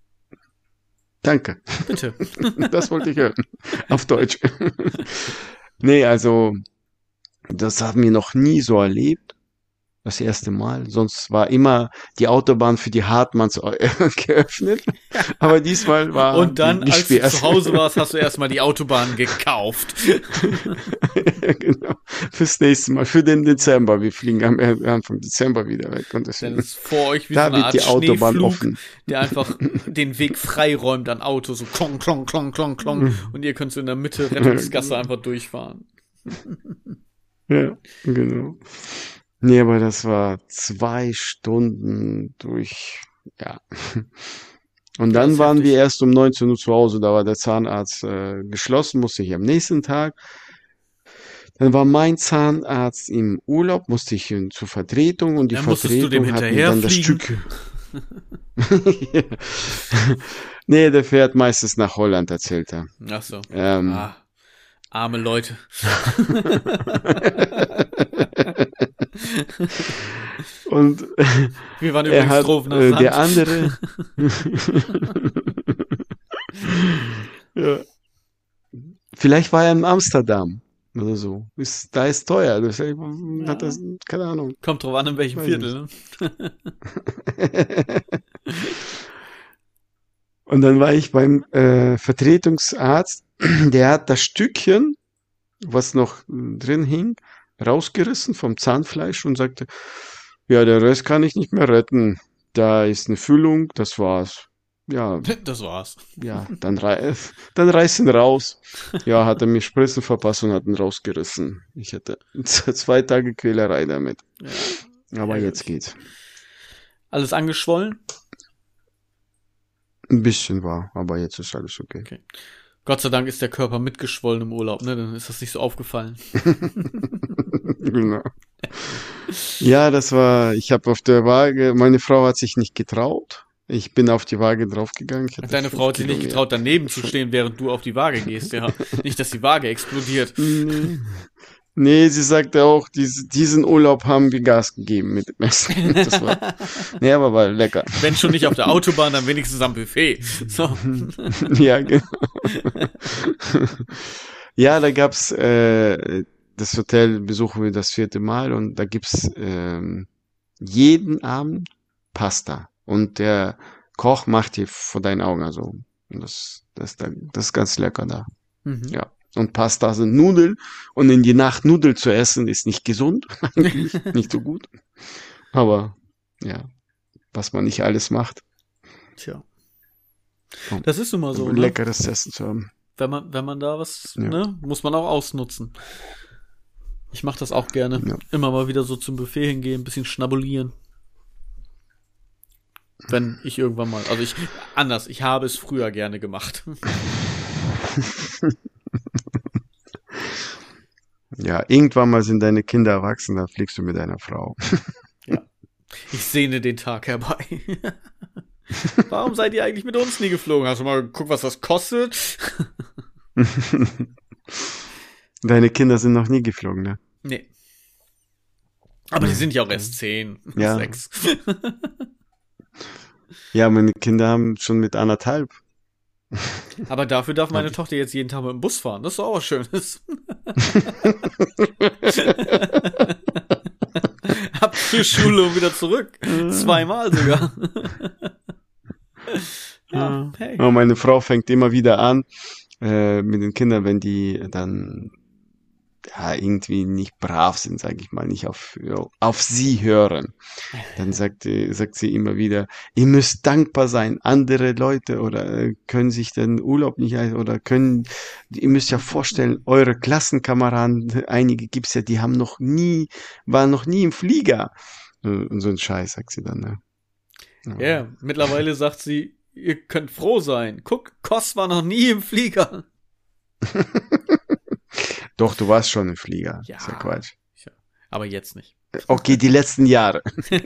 Danke. Bitte. Das wollte ich hören. Auf Deutsch. Nee, also, das haben wir noch nie so erlebt. Das erste Mal. Sonst war immer die Autobahn für die Hartmanns geöffnet. Aber diesmal war Und dann, die, die als Sperr- du zu Hause warst, hast du erstmal die Autobahn gekauft. Ja, genau. Fürs nächste Mal, für den Dezember. Wir fliegen am Anfang Dezember wieder weg. Und Dann deswegen, ist vor euch wie da so eine wird Art die Autobahn Schneeflug, offen. der einfach den Weg freiräumt an Autos, so klong, klong, klong, klong, klong. Und ihr könnt so in der Mitte Rettungsgasse einfach durchfahren. Ja, genau. Nee, aber das war zwei Stunden durch, ja. Und Das dann ist waren heftig. wir erst um neunzehn Uhr zu Hause, da war der Zahnarzt äh, geschlossen, musste ich am nächsten Tag. Dann war mein Zahnarzt im Urlaub, musste ich ihn zur Vertretung und die Dann musstest du dem Vertretung hat mir dann das hinterherfliegen. Stück. Nee, der fährt meistens nach Holland, erzählt er. Ach so. Ähm, Ah, arme Leute. und Wir waren er übrigens hat, drauf nach äh, Sand. der andere, ja. Vielleicht war er in Amsterdam oder so. Ist, da ist teuer. Das hat das, keine Ahnung. Kommt drauf an, in welchem Weiß Viertel. Ne? Und dann war ich beim äh, Vertretungsarzt, der hat das Stückchen, was noch drin hing, rausgerissen vom Zahnfleisch und sagte, ja, den Rest kann ich nicht mehr retten. Da ist eine Füllung, das war's. Ja, Das war's. ja, dann, rei dann reiß ihn raus. Ja, hat er mir Spritzen verpasst und hat ihn rausgerissen. Ich hatte zwei Tage Quälerei damit. Ja. Aber Ja, jetzt gut. geht's. Alles angeschwollen? Ein bisschen war, aber jetzt ist alles okay. Okay. Gott sei Dank ist der Körper mitgeschwollen im Urlaub, ne? Dann ist das nicht so aufgefallen. Genau. Ja, das war, ich habe auf der Waage, meine Frau hat sich nicht getraut. Ich bin auf die Waage draufgegangen. Ich hatte Deine fünf Frau hat sich Kilo nicht mehr. getraut, daneben zu stehen, während du auf die Waage gehst, ja. Nicht, dass die Waage explodiert. Nee. Nee, sie sagte auch, dies, diesen Urlaub haben wir Gas gegeben mit dem Essen. Das war, nee, aber war lecker. Wenn schon nicht auf der Autobahn, dann wenigstens am Buffet. So. Ja, genau. Ja, da gab's, äh, das Hotel besuchen wir das vierte Mal und da gibt's ähm, jeden Abend Pasta. Und der Koch macht dir vor deinen Augen, also und das, das, das ist ganz lecker da. Mhm. Ja. Und Pasta sind Nudeln und in die Nacht Nudeln zu essen ist nicht gesund, eigentlich nicht so gut. Aber ja, was man nicht alles macht, Tja. um Das ist nun mal so, um ne? leckeres Essen zu haben. Wenn man, wenn man da was, Ja. ne, muss man auch ausnutzen. Ich mache das auch gerne. Ja. Immer mal wieder so zum Buffet hingehen, ein bisschen schnabulieren. Wenn ich irgendwann mal, also ich, anders, ich habe es früher gerne gemacht. Ja, irgendwann mal sind deine Kinder erwachsen, dann fliegst du mit deiner Frau. Ich sehne den Tag herbei. Warum seid ihr eigentlich mit uns nie geflogen? Hast du mal geguckt, was das kostet? Deine Kinder sind noch nie geflogen, ne? Nee. Aber die sind ja auch erst zehn, Ja. sechs. Ja, meine Kinder haben schon mit anderthalb. Aber dafür darf meine Tochter jetzt jeden Tag mit dem Bus fahren. Das ist doch auch was Schönes. Ab zur Schule und wieder zurück. Zweimal sogar. Ja, hey. Ja, meine Frau fängt immer wieder an äh, mit den Kindern, wenn die dann ja irgendwie nicht brav sind, sage ich mal, nicht auf auf sie hören. Dann sagt, die- sagt sie immer wieder, ihr müsst dankbar sein, andere Leute oder äh, können sich den Urlaub nicht ein- oder können, ihr müsst ja vorstellen, eure Klassenkameraden, einige gibt's ja, die haben noch nie, waren noch nie im Flieger. Und so ein Scheiß, sagt sie dann, ne? Ja, mittlerweile sagt sie, ihr könnt froh sein. Guck, Kos war noch nie im Flieger. Doch, du warst schon im Flieger. Ja. Ist ja Quatsch. Ja, aber jetzt nicht. Okay, die letzten Jahre.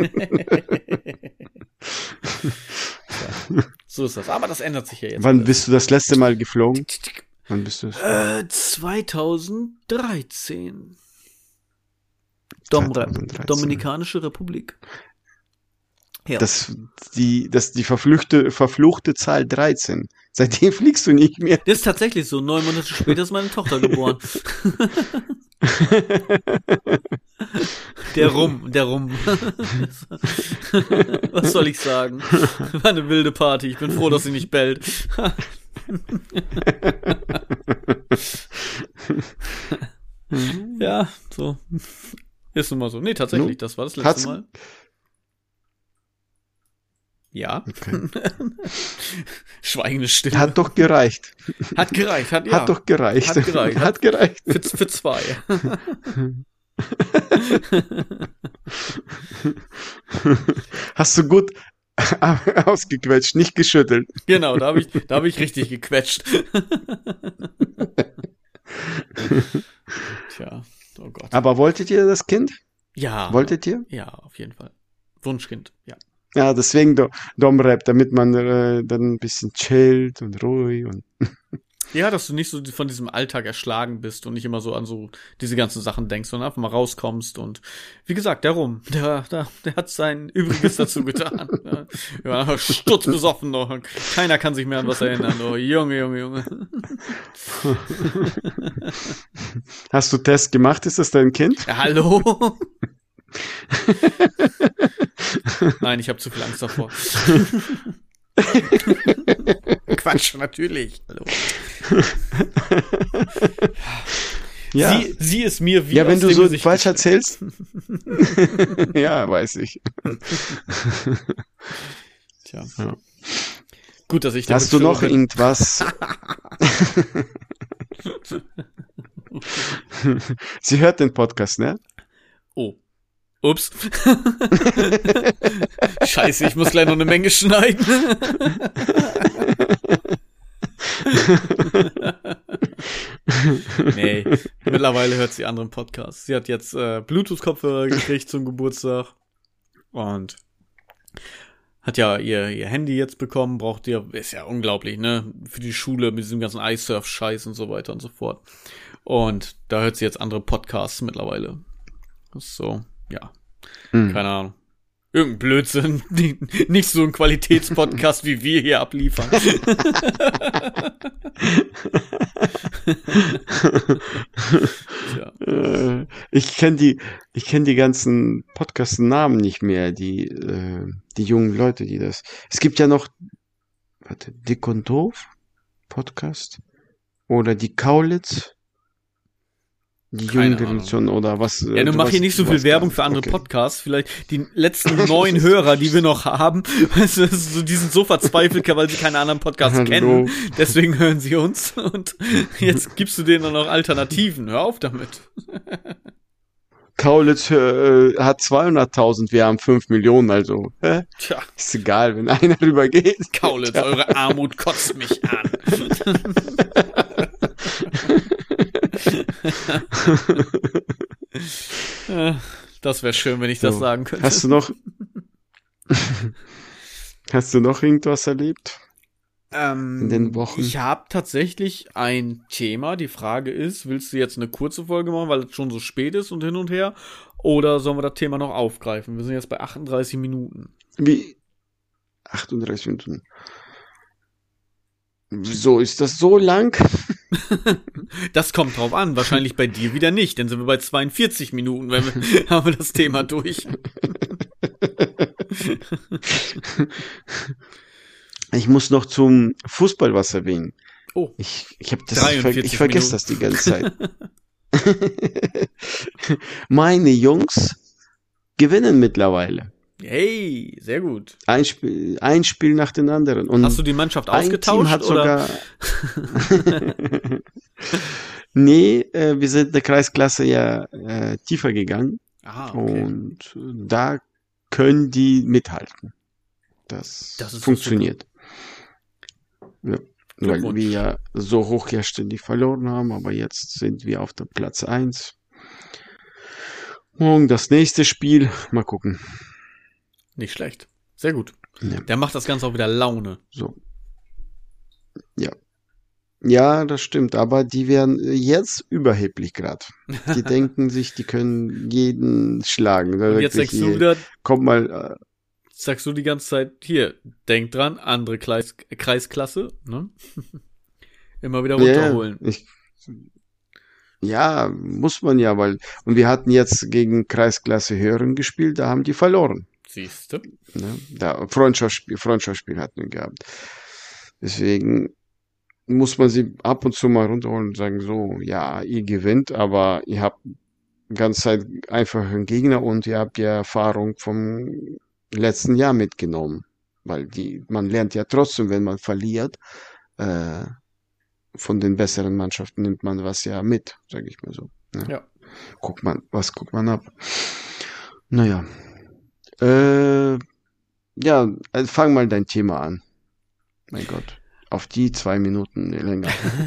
Ja, so ist das. Aber das ändert sich ja jetzt. Wann alles. bist du das letzte Mal geflogen? Wann bist du es? Äh, zweitausenddreizehn. Domre zweitausenddreizehn. Dominikanische Republik. Ja. Das, die, das, die verfluchte, verfluchte Zahl dreizehn. Seitdem fliegst du nicht mehr. Das ist tatsächlich so. Neun Monate später ist meine Tochter geboren. Der Rum, der Rum. Was soll ich sagen? War eine wilde Party. Ich bin froh, dass sie nicht bellt. Ja, so. Ist nun mal so. Nee, tatsächlich, das war das letzte Hat's, Mal. Ja. Okay. Schweigende Stille. Hat doch gereicht. Hat gereicht, hat, ja. Hat doch gereicht. Hat gereicht. Hat gereicht. Für, für zwei. Hast du gut ausgequetscht, nicht geschüttelt. Genau, da habe ich, da habe ich richtig gequetscht. Tja, oh Gott. Aber wolltet ihr das Kind? Ja. Wolltet ihr? Ja, auf jeden Fall. Wunschkind, ja. Ja, deswegen Do- Domrep, damit man äh, dann ein bisschen chillt und ruhig und Ja, dass du nicht so von diesem Alltag erschlagen bist und nicht immer so an so diese ganzen Sachen denkst, sondern einfach mal rauskommst und wie gesagt, der Rum, der, der, der hat sein Übriges dazu getan. Ja, ja, stutzbesoffen noch. Keiner kann sich mehr an was erinnern. Oh, Junge, Junge, Junge. Hast du Test gemacht? Ist das dein Kind? Ja, hallo? Nein, ich habe zu viel Angst davor. Quatsch, natürlich. Hallo. Ja. Sie, sie ist mir wie Ja, wenn aus du dem so Gesicht falsch geschnitten. erzählst. Ja, weiß ich. Tja. Ja. Gut, dass ich damit Hast du für noch bin. irgendwas? Sie hört den Podcast, ne? Oh. Ups. Scheiße, ich muss gleich noch eine Menge schneiden. Nee, mittlerweile hört sie anderen Podcasts. Sie hat jetzt äh, Bluetooth-Kopfhörer gekriegt zum Geburtstag und hat ja ihr, ihr Handy jetzt bekommen, braucht ihr, ist ja unglaublich, ne, für die Schule mit diesem ganzen iSurf-Scheiß und so weiter und so fort. Und da hört sie jetzt andere Podcasts mittlerweile. Das ist so, ja, Hm. keine Ahnung. Irgendein Blödsinn, nicht so ein Qualitätspodcast, wie wir hier abliefern. Tja. Äh, ich kenne die, ich kenne die ganzen Podcast-Namen nicht mehr, die, äh, die jungen Leute, die das. Es gibt ja noch, warte, Dick und Doof Podcast oder die Kaulitz, die Keine Jugendrevolution oder was. Ja, du du mach weißt- hier nicht so du viel weißt Werbung gar für andere nicht. Okay. Podcasts. Vielleicht die letzten neun Hörer, die wir noch haben, weißt du, so, die sind so verzweifelt, weil sie keine anderen Podcasts Hallo. kennen. Deswegen hören sie uns. Und jetzt gibst du denen dann noch Alternativen. Hör auf damit. Kaulitz äh, hat zweihunderttausend, wir haben fünf Millionen, also hä? Tja, Ist egal, wenn einer rübergeht. Kaulitz, eure Armut kotzt mich an. Äh, Das wäre schön, wenn ich das So. sagen könnte. Hast du noch, hast du noch irgendwas erlebt? Ähm, in den Wochen? Ich habe tatsächlich ein Thema. Die Frage ist, willst du jetzt eine kurze Folge machen, weil es schon so spät ist und hin und her? Oder sollen wir das Thema noch aufgreifen? Wir sind jetzt bei achtunddreißig Minuten. Wie? achtunddreißig Minuten. Wieso ist das so lang? Das kommt drauf an. Wahrscheinlich bei dir wieder nicht. Dann sind wir bei zweiundvierzig Minuten, wenn wir, haben wir das Thema durch. Ich muss noch zum Fußball was erwähnen. Oh, Ich, ich, hab das, ich, ver dreiundvierzig ich vergesse Minuten. das die ganze Zeit. Meine Jungs gewinnen mittlerweile. hey, sehr gut. Ein Spiel, ein Spiel nach dem anderen. Und Hast du die Mannschaft ein ausgetauscht? Team hat oder? sogar. Nee, äh, wir sind in der Kreisklasse ja äh, tiefer gegangen. Ah, okay. Und da können die mithalten. Das, Das ist funktioniert. Ja, weil Glückwunsch. wir ja so hoch ja ständig verloren haben, aber jetzt sind wir auf dem Platz eins. Morgen das nächste Spiel. Mal gucken. Nicht schlecht. Sehr gut. Ja, Der macht das Ganze auch wieder Laune. so. Ja. Ja, das stimmt, aber die werden jetzt überheblich gerade. Die denken sich, die können jeden schlagen. Da Und jetzt wirklich denkst du hier, wieder, komm mal, sagst du die ganze Zeit, hier, denk dran, andere Kreis, Kreisklasse, ne? Immer wieder runterholen. Ja, ich, ja, muss man ja, weil, und wir hatten jetzt gegen Kreisklasse Hören gespielt, da haben die verloren. Siehste. Ne? Da, Freundschaftsspiel, Freundschaftsspiel hatten wir gehabt. Deswegen muss man sie ab und zu mal runterholen und sagen, so, ja, ihr gewinnt, aber ihr habt die ganze Zeit einfach einen Gegner und ihr habt die Erfahrung vom letzten Jahr mitgenommen. Weil die, man lernt ja trotzdem, wenn man verliert, äh, von den besseren Mannschaften nimmt man was ja mit, sage ich mal so. Ne? Ja. Guckt man, was guckt man ab? Naja. Äh, ja, also fang mal dein Thema an. Mein Gott. Auf die zwei Minuten länger.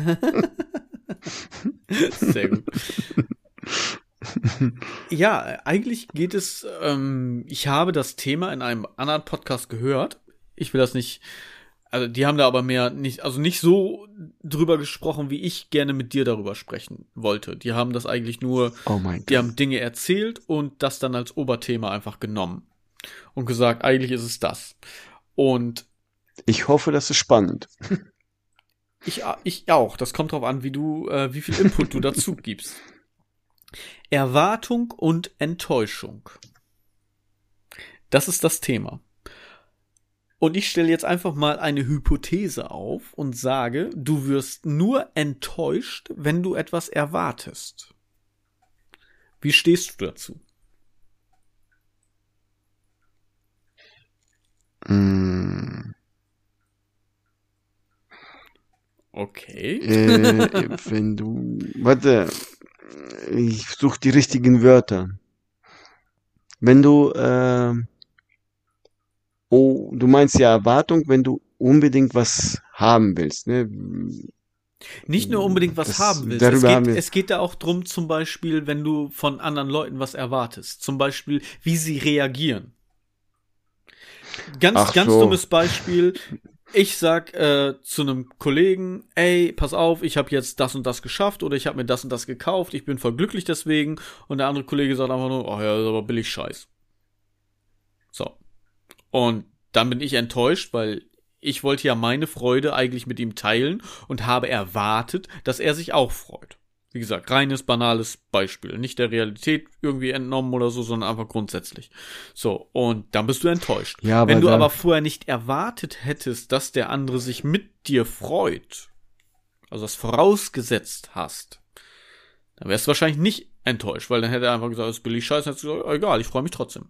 Sehr gut. Ja, eigentlich geht es, ähm, ich habe das Thema in einem anderen Podcast gehört. Ich will das nicht, also die haben da aber mehr nicht, also nicht so drüber gesprochen, wie ich gerne mit dir darüber sprechen wollte. Die haben das eigentlich nur, Oh mein Gott. die haben Dinge erzählt und das dann als Oberthema einfach genommen und gesagt, eigentlich ist es das. Und Ich hoffe, das ist spannend. Ich, ich auch. Das kommt drauf an, wie du, äh, wie viel Input du dazu gibst. Erwartung und Enttäuschung. Das ist das Thema. Und ich stelle jetzt einfach mal eine Hypothese auf und sage, du wirst nur enttäuscht, wenn du etwas erwartest. Wie stehst du dazu? Mm. Okay. Äh, wenn du, warte, ich suche die richtigen Wörter. Wenn du, äh, oh, du meinst ja Erwartung, wenn du unbedingt was haben willst, ne? Nicht nur unbedingt was Das- haben willst. darüber Es haben geht, wir- es geht da auch drum, zum Beispiel, wenn du von anderen Leuten was erwartest. Zum Beispiel, wie sie reagieren. Ganz, Ach ganz so. dummes Beispiel. Ich sag äh, zu einem Kollegen, ey, pass auf, ich habe jetzt das und das geschafft oder ich habe mir das und das gekauft, ich bin voll glücklich deswegen. Und der andere Kollege sagt einfach nur, oh ja, das ist aber billig Scheiß. So. Und dann bin ich enttäuscht, weil ich wollte ja meine Freude eigentlich mit ihm teilen und habe erwartet, dass er sich auch freut. Wie gesagt, reines, banales Beispiel. Nicht der Realität irgendwie entnommen oder so, sondern einfach grundsätzlich. So, und dann bist du enttäuscht. Ja, aber Wenn du da- aber vorher nicht erwartet hättest, dass der andere sich mit dir freut, also das vorausgesetzt hast, dann wärst du wahrscheinlich nicht enttäuscht, weil dann hätte er einfach gesagt, das ist billig Scheiße, dann hättest du gesagt, egal, ich freue mich trotzdem.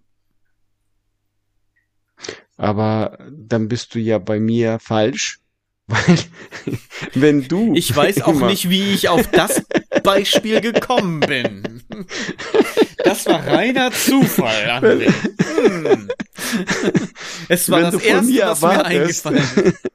Aber dann bist du ja bei mir falsch, weil wenn du Ich weiß auch immer- nicht, wie ich auf das Beispiel gekommen bin. Das war reiner Zufall, André. Hm. Es war Wenn das du von Erste, mir was mir erwartest- eingefallen ist.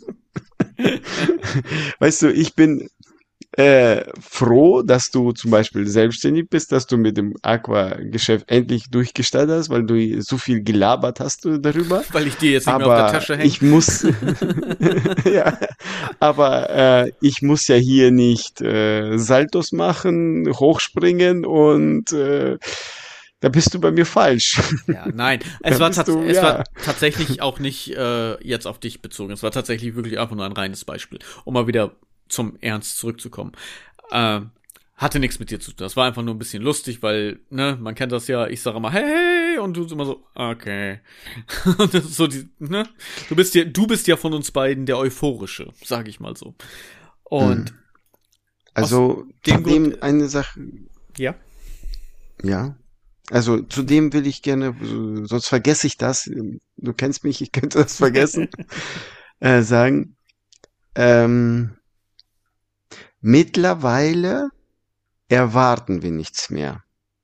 Weißt du, ich bin äh, froh, dass du zum Beispiel selbstständig bist, dass du mit dem Aqua-Geschäft endlich durchgestartet hast, weil du so viel gelabert hast du darüber. Weil ich dir jetzt nicht mehr auf der Aber Tasche hänge. ich muss, ja, aber äh, ich muss ja hier nicht äh, Saltos machen, hochspringen und äh, da bist du bei mir falsch. Ja, nein. Es, Da war, bist tats du, es ja. war tatsächlich auch nicht äh, jetzt auf dich bezogen. Es war tatsächlich wirklich einfach nur ein reines Beispiel, um mal wieder zum Ernst zurückzukommen. Äh, hatte nichts mit dir zu tun. Das war einfach nur ein bisschen lustig, weil, ne, man kennt das ja, ich sage immer, hey, hey, und du immer so, okay. Und das ist so die, ne? Du bist ja, du bist ja von uns beiden der Euphorische, sag ich mal so. Und Also dem zudem Grund- eine Sache, ja. ja. Also zudem will ich gerne, sonst vergesse ich das. Du kennst mich, ich könnte das vergessen. äh, sagen. Ähm, mittlerweile erwarten wir nichts mehr.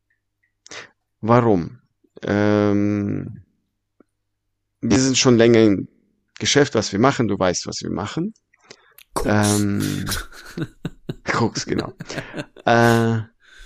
Warum? Ähm, wir sind schon länger im Geschäft, was wir machen. Du weißt, was wir machen. Ähm, Koks, genau. äh,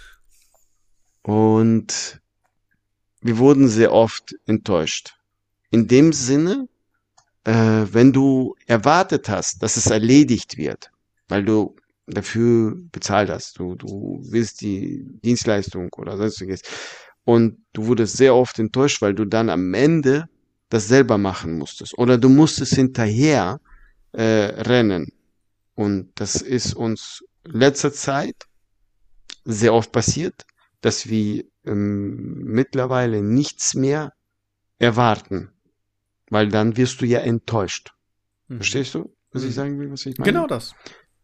und wir wurden sehr oft enttäuscht. In dem Sinne, äh, wenn du erwartet hast, dass es erledigt wird, weil du dafür bezahlt hast, du, du willst die Dienstleistung oder sonstiges, und du wurdest sehr oft enttäuscht, weil du dann am Ende das selber machen musstest oder du musstest hinterher äh, rennen. Und das ist uns in letzter Zeit sehr oft passiert, dass wir ähm, mittlerweile nichts mehr erwarten, weil dann wirst du ja enttäuscht. Mhm. Verstehst du, was Mhm. ich sagen will, was ich meine? Genau das.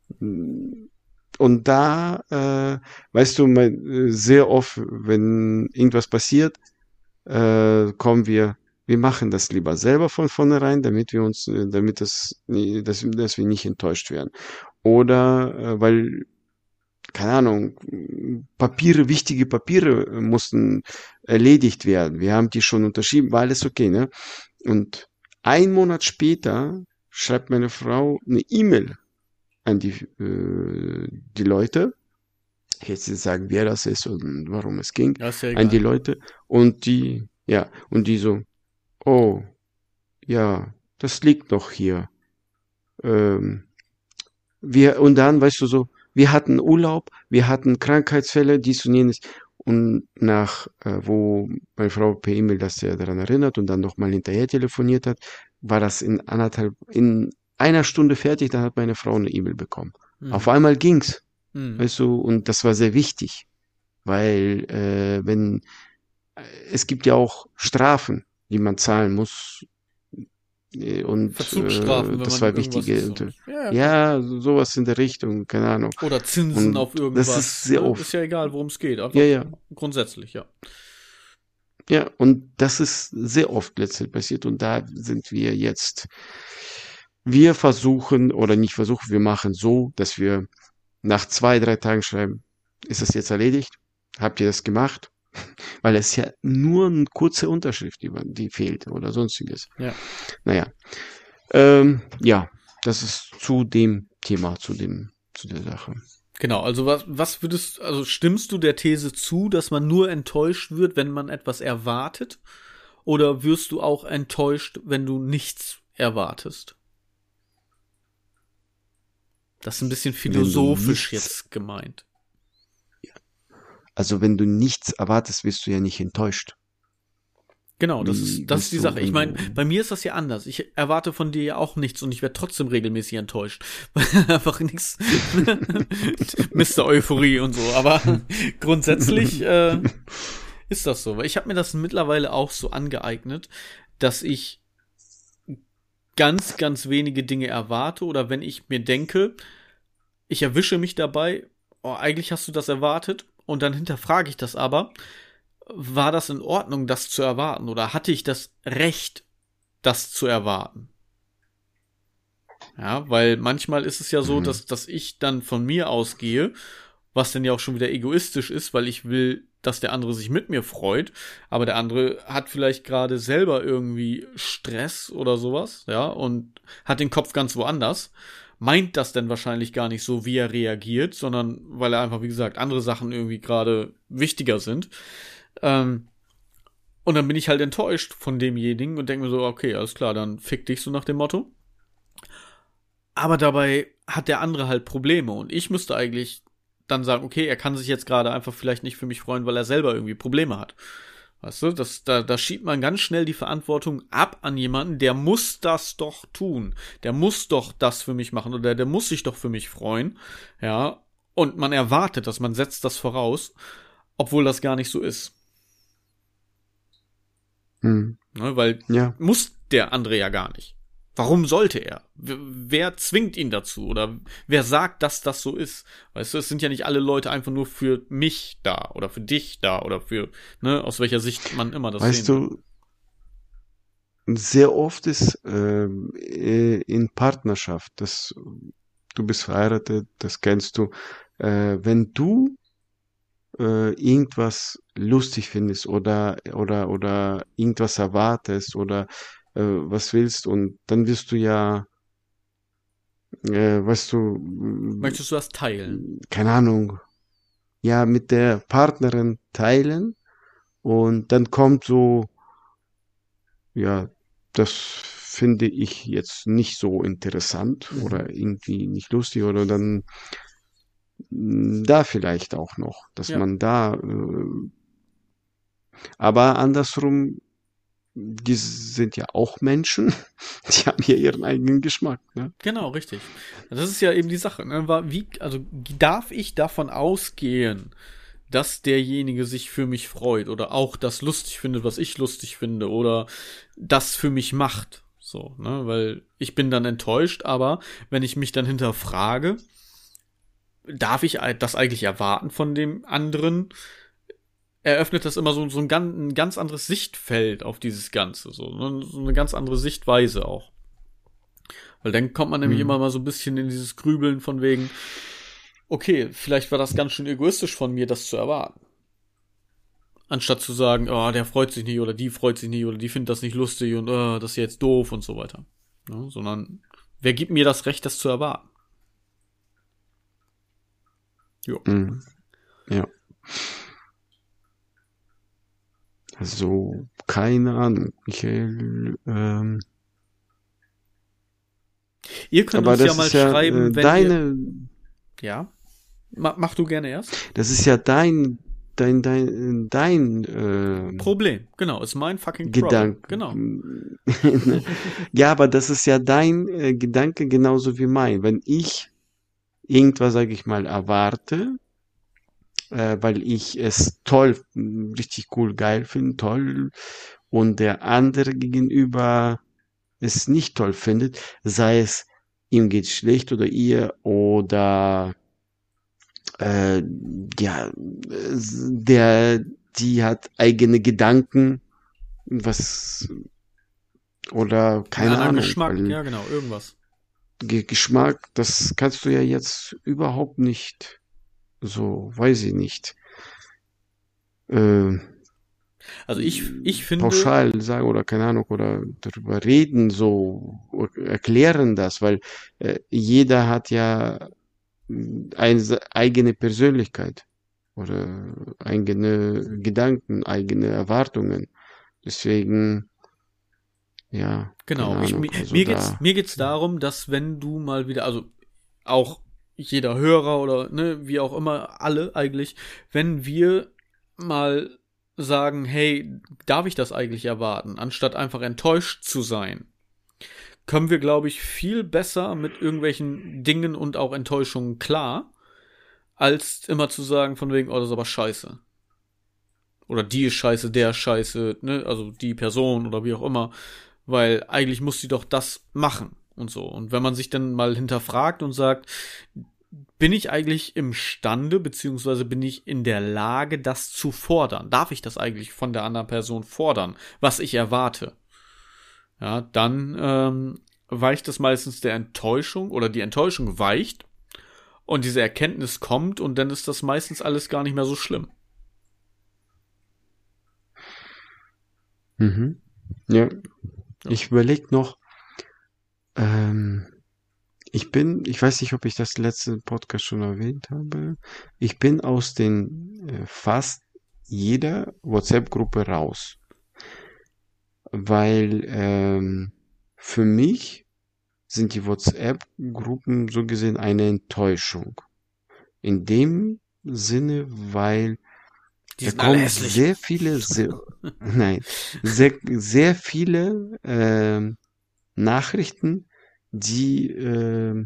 Und da, äh, weißt du, mein, sehr oft, wenn irgendwas passiert, äh, kommen wir, wir machen das lieber selber von vornherein, damit wir uns, äh, damit das, nee, dass, dass wir nicht enttäuscht werden. Oder äh, weil, keine Ahnung, Papiere, wichtige Papiere äh, mussten erledigt werden. Wir haben die schon unterschrieben, war alles okay, ne? Und ein Monat später schreibt meine Frau eine E-Mail an die, äh, die Leute. Ich jetzt nicht sagen, wer das ist und warum es ging. Ja, ist ja An die egal. Leute. Und die, ja, und die so, oh, ja, das liegt noch hier. Ähm, wir, und dann, weißt du so, wir hatten Urlaub, wir hatten Krankheitsfälle, dies und jenes. Und nach, äh, wo meine Frau per E-Mail das ja daran erinnert und dann nochmal hinterher telefoniert hat, war das in anderthalb, in einer Stunde fertig, dann hat meine Frau eine E-Mail bekommen. Mhm. Auf einmal ging's, Mhm. weißt du, und das war sehr wichtig, weil, äh, wenn, äh, es gibt ja auch Strafen, die man zahlen muss, äh, und Verzugsstrafen, äh, wenn das man war irgendwas wichtige, ist. und, Und, ja, ja, klar. ja, so- sowas in der Richtung, keine Ahnung. Oder Zinsen auf Und irgendwas. das ist sehr ne? oft. Ist ja egal, worum es geht. Einfach Ja, ja. grundsätzlich, ja. Ja, und das ist sehr oft letztlich passiert und da sind wir jetzt. Wir versuchen, oder nicht versuchen, wir machen so, dass wir nach zwei, drei Tagen schreiben, ist das jetzt erledigt? Habt ihr das gemacht? Weil es ja nur eine kurze Unterschrift, die, die fehlt oder sonstiges. Ja. Naja, ähm, ja, das ist zu dem Thema, zu dem, zu der Sache. Genau, also was, was würdest, also stimmst du der These zu, dass man nur enttäuscht wird, wenn man etwas erwartet? Oder wirst du auch enttäuscht, wenn du nichts erwartest? Das ist ein bisschen philosophisch nichts- jetzt gemeint. Also wenn du nichts erwartest, wirst du ja nicht enttäuscht. Genau, das Wie ist, das ist bist die du, Sache. Ich wenn meine, du- bei mir ist das ja anders. Ich erwarte von dir ja auch nichts und ich werde trotzdem regelmäßig enttäuscht. Weil einfach nichts. Mister Euphorie und so. Aber grundsätzlich äh, ist das so. Weil ich habe mir das mittlerweile auch so angeeignet, dass ich ganz, ganz wenige Dinge erwarte oder wenn ich mir denke, ich erwische mich dabei, oh, eigentlich hast du das erwartet und dann hinterfrage ich das aber, war das in Ordnung, das zu erwarten oder hatte ich das Recht, das zu erwarten? Ja, weil manchmal ist es ja so, Mhm. dass, dass ich dann von mir ausgehe, was dann ja auch schon wieder egoistisch ist, weil ich will, dass der andere sich mit mir freut, aber der andere hat vielleicht gerade selber irgendwie Stress oder sowas, ja, und hat den Kopf ganz woanders, meint das dann wahrscheinlich gar nicht so, wie er reagiert, sondern weil er einfach, wie gesagt, andere Sachen irgendwie gerade wichtiger sind. Ähm, und dann bin ich halt enttäuscht von demjenigen und denke mir so, okay, alles klar, dann fick dich so nach dem Motto. Aber dabei hat der andere halt Probleme und ich müsste eigentlich dann sagen, okay, er kann sich jetzt gerade einfach vielleicht nicht für mich freuen, weil er selber irgendwie Probleme hat. Weißt du, das, da, da schiebt man ganz schnell die Verantwortung ab an jemanden, der muss das doch tun. Der muss doch das für mich machen oder der muss sich doch für mich freuen. Ja, und man erwartet das, man setzt das voraus, obwohl das gar nicht so ist. Mhm. Ne, weil Ja. muss der andere ja gar nicht. Warum sollte er? W- Wer zwingt ihn dazu? Oder wer sagt, dass das so ist? Weißt du, es sind ja nicht alle Leute einfach nur für mich da oder für dich da oder für, ne, aus welcher Sicht man immer das Weißt sehen will. du, sehr oft ist ähm, äh, in Partnerschaft, das, du bist verheiratet, das kennst du, äh, wenn du äh, irgendwas lustig findest oder oder oder irgendwas erwartest oder äh, was willst und dann wirst du ja, äh, weißt du, Möchtest du das teilen? keine Ahnung, ja, mit der Partnerin teilen und dann kommt so, ja, das finde ich jetzt nicht so interessant Mhm. oder irgendwie nicht lustig oder dann mh, da vielleicht auch noch, dass Ja. man da, äh, aber andersrum, die sind ja auch Menschen, die haben ja ihren eigenen Geschmack, ne? Genau, richtig. Das ist ja eben die Sache. Ne? Wie, also darf ich davon ausgehen, dass derjenige sich für mich freut oder auch das lustig findet, was ich lustig finde oder das für mich macht? So, ne? Weil ich bin dann enttäuscht, aber wenn ich mich dann hinterfrage, darf ich das eigentlich erwarten von dem anderen? Eröffnet das immer so, so ein, ganz, ein ganz anderes Sichtfeld auf dieses Ganze, so, ne? So eine ganz andere Sichtweise auch. Weil dann kommt man nämlich Mhm. immer mal so ein bisschen in dieses Grübeln von wegen, okay, vielleicht war das ganz schön egoistisch von mir, das zu erwarten. Anstatt zu sagen, oh, der freut sich nicht oder die freut sich nicht oder die findet das nicht lustig und oh, das ist jetzt doof und so weiter. Ja, sondern, wer gibt mir das Recht, das zu erwarten? Jo. Mhm. Ja. Also, keine Ahnung, Michael, ähm, Ihr könnt aber uns ja das mal ist ja schreiben, äh, wenn deine, ihr... Ja? Ma- mach du gerne erst. das ist ja dein, dein, dein, dein ähm, Problem, genau, ist mein fucking Problem. Gedanke. Genau. Ja, aber das ist ja dein äh, Gedanke genauso wie mein. Wenn ich irgendwas, sage ich mal, erwarte, äh, weil ich es toll, m, richtig cool, geil finde, toll, und der andere gegenüber es nicht toll findet, sei es ihm geht schlecht oder ihr oder äh, ja, der, die hat eigene Gedanken, was oder Einen keine anderen Ahnung, Geschmack, weil ja genau, irgendwas. Ge- Geschmack, das kannst du ja jetzt überhaupt nicht, so, weiß ich nicht, äh, Also ich, ich finde, pauschal sagen oder keine Ahnung oder darüber reden, so erklären das, weil äh, jeder hat ja mh, eine eigene Persönlichkeit oder eigene Gedanken, eigene Erwartungen. Deswegen, ja, keine genau, ich, Ahnung, mi- also mir geht's, da, mir geht's darum, dass wenn du mal wieder, also auch jeder Hörer oder ne, wie auch immer, alle eigentlich, wenn wir mal sagen, hey, darf ich das eigentlich erwarten, anstatt einfach enttäuscht zu sein, können wir, glaube ich, viel besser mit irgendwelchen Dingen und auch Enttäuschungen klar, als immer zu sagen von wegen, oh, das ist aber scheiße. Oder die ist scheiße, der ist scheiße, ne, also die Person oder wie auch immer. Weil eigentlich muss sie doch das machen und so. Und wenn man sich dann mal hinterfragt und sagt, bin ich eigentlich imstande, beziehungsweise bin ich in der Lage, das zu fordern? Darf ich das eigentlich von der anderen Person fordern, was ich erwarte? Ja, dann ähm, weicht das meistens der Enttäuschung oder die Enttäuschung weicht und diese Erkenntnis kommt und dann ist das meistens alles gar nicht mehr so schlimm. mhm. Ja, Ja. ich überlege noch, ähm, ich bin, ich weiß nicht, ob ich das letzte Podcast schon erwähnt habe. Ich bin aus den äh, fast jeder WhatsApp-Gruppe raus, weil ähm, für mich sind die WhatsApp-Gruppen so gesehen eine Enttäuschung. In dem Sinne, weil Die da sind alle kommen hässlich. sehr viele, sehr, nein, sehr, sehr viele ähm, Nachrichten, die ähm,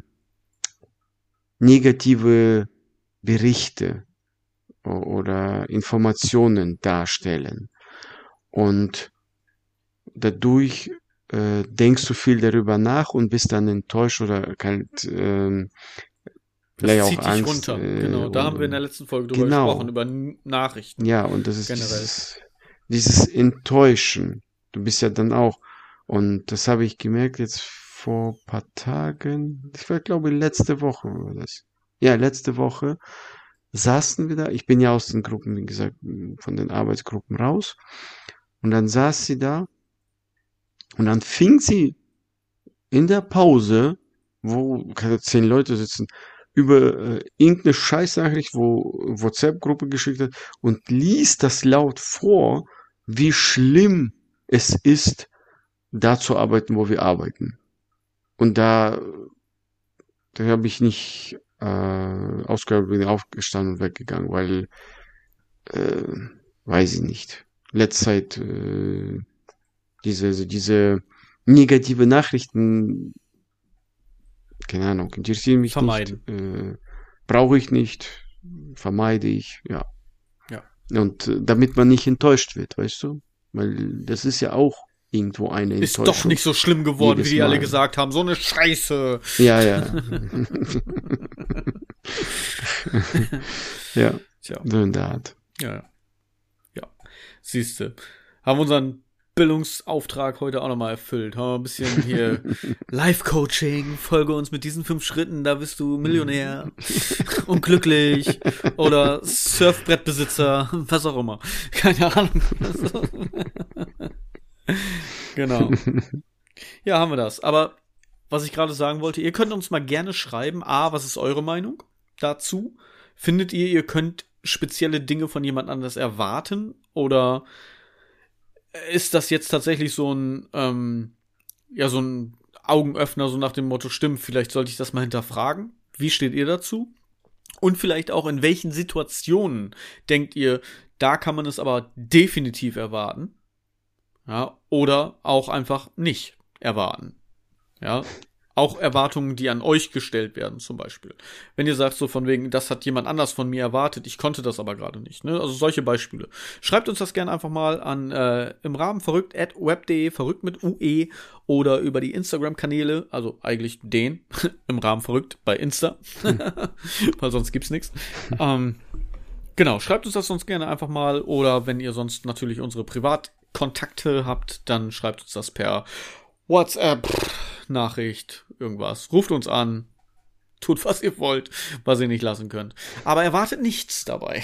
negative Berichte o- oder Informationen darstellen. Und dadurch äh, denkst du viel darüber nach und bist dann enttäuscht oder halt ähm, Das vielleicht auch zieht dich Angst. runter. Äh, Genau, da haben wir in der und, letzten Folge drüber gesprochen, genau, über N- Nachrichten ja, und das ist generell. dieses, dieses Enttäuschen. Du bist ja dann auch. Und das habe ich gemerkt jetzt vor ein paar Tagen. Ich war, glaube ich, letzte Woche war das. Ja, letzte Woche saßen wir da. Ich bin ja aus den Gruppen, wie gesagt, von den Arbeitsgruppen raus. Und dann saß sie da und dann fing sie in der Pause, wo keine zehn Leute sitzen, über äh, irgendeine Scheißnachricht, wo WhatsApp-Gruppe geschickt hat und liest das laut vor, wie schlimm es ist, da zu arbeiten, wo wir arbeiten. Und da, da habe ich nicht äh, ausgehört, bin aufgestanden und weggegangen, weil, äh, weiß ich nicht. Letzte Zeit äh, Diese, also diese negative Nachrichten, keine Ahnung, interessieren mich Vermeiden. nicht, äh, brauche ich nicht, vermeide ich, ja. Ja. Und äh, damit man nicht enttäuscht wird, weißt du? Weil das ist ja auch irgendwo eine Ist Enttäuschung. doch nicht so schlimm geworden, Jedes wie die alle Mal. gesagt haben. So eine Scheiße. Ja, ja. Ja, Tja. so in der Art. Ja, ja. Ja. Siehste. Haben unseren Bildungsauftrag heute auch nochmal erfüllt. Haben wir ein bisschen hier Life-Coaching, folge uns mit diesen fünf Schritten, da bist du Millionär und glücklich oder Surfbrettbesitzer, was auch immer. Keine Ahnung. Genau. Ja, haben wir das. Aber was ich gerade sagen wollte, ihr könnt uns mal gerne schreiben, A, was ist eure Meinung dazu? Findet ihr, ihr könnt spezielle Dinge von jemand anders erwarten? Oder ist das jetzt tatsächlich so ein, ähm, ja, so ein Augenöffner, so nach dem Motto, stimmt, vielleicht sollte ich das mal hinterfragen? Wie steht ihr dazu? Und vielleicht auch, in welchen Situationen denkt ihr, da kann man es aber definitiv erwarten? Ja, oder auch einfach nicht erwarten. Ja, auch Erwartungen, die an euch gestellt werden, zum Beispiel. Wenn ihr sagt so von wegen, das hat jemand anders von mir erwartet, ich konnte das aber gerade nicht. Ne? Also solche Beispiele. Schreibt uns das gerne einfach mal an äh, im Rahmen verrückt at web punkt de, verrückt mit U E oder über die Instagram-Kanäle, also eigentlich den, im Rahmen verrückt bei Insta, weil sonst gibt's nichts. Ähm, genau, schreibt uns das sonst gerne einfach mal oder wenn ihr sonst natürlich unsere Privatkontakte habt, dann schreibt uns das per WhatsApp, Nachricht, irgendwas. Ruft uns an. Tut, was ihr wollt, was ihr nicht lassen könnt. Aber erwartet nichts dabei.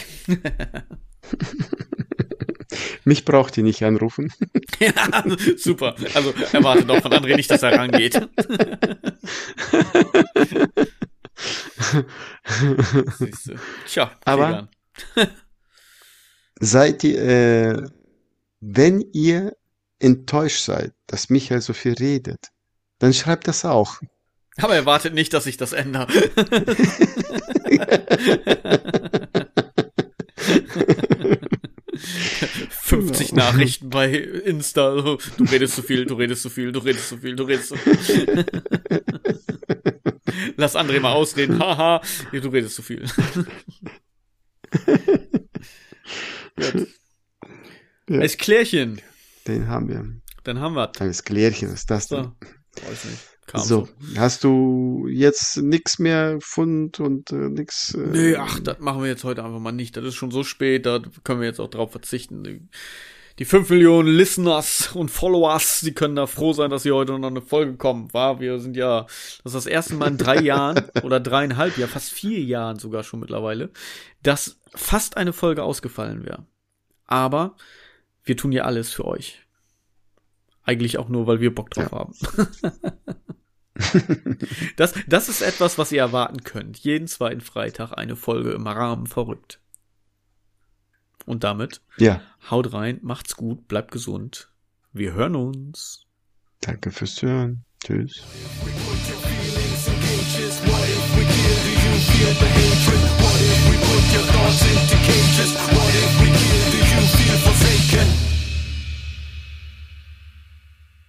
Mich braucht ihr nicht anrufen. Ja, super. Also erwartet doch von André nicht, dass er rangeht. Siehste. Tja, aber seid ihr, äh, wenn ihr enttäuscht seid, dass Michael so viel redet, dann schreibt das auch. Aber erwartet nicht, dass ich das ändere. fünfzig Nachrichten bei Insta. Du redest zu viel, du redest zu viel, du redest zu viel, du redest zu viel. Lass André mal ausreden. Haha, du redest zu viel. Ja. Als Klärchen. Den haben wir. Dann haben wir. Als Klärchen, was ist das denn? So, weiß nicht. Kam so, so, hast du jetzt nichts mehr Fund und äh, nix? Äh, Nö, ach, das machen wir jetzt heute einfach mal nicht. Das ist schon so spät, da können wir jetzt auch drauf verzichten. Die, die fünf Millionen Listeners und Followers, die können da froh sein, dass sie heute noch eine Folge kommen. War, wir sind ja, das ist das erste Mal in drei Jahren oder dreieinhalb Jahren, fast vier Jahren sogar schon mittlerweile, dass fast eine Folge ausgefallen wäre. Aber wir tun ja alles für euch. Eigentlich auch nur, weil wir Bock drauf ja. haben. Das, das ist etwas, was ihr erwarten könnt. Jeden zweiten Freitag eine Folge im Rahmen verrückt. Und damit ja. haut rein, macht's gut, bleibt gesund. Wir hören uns. Danke fürs Hören. Tschüss.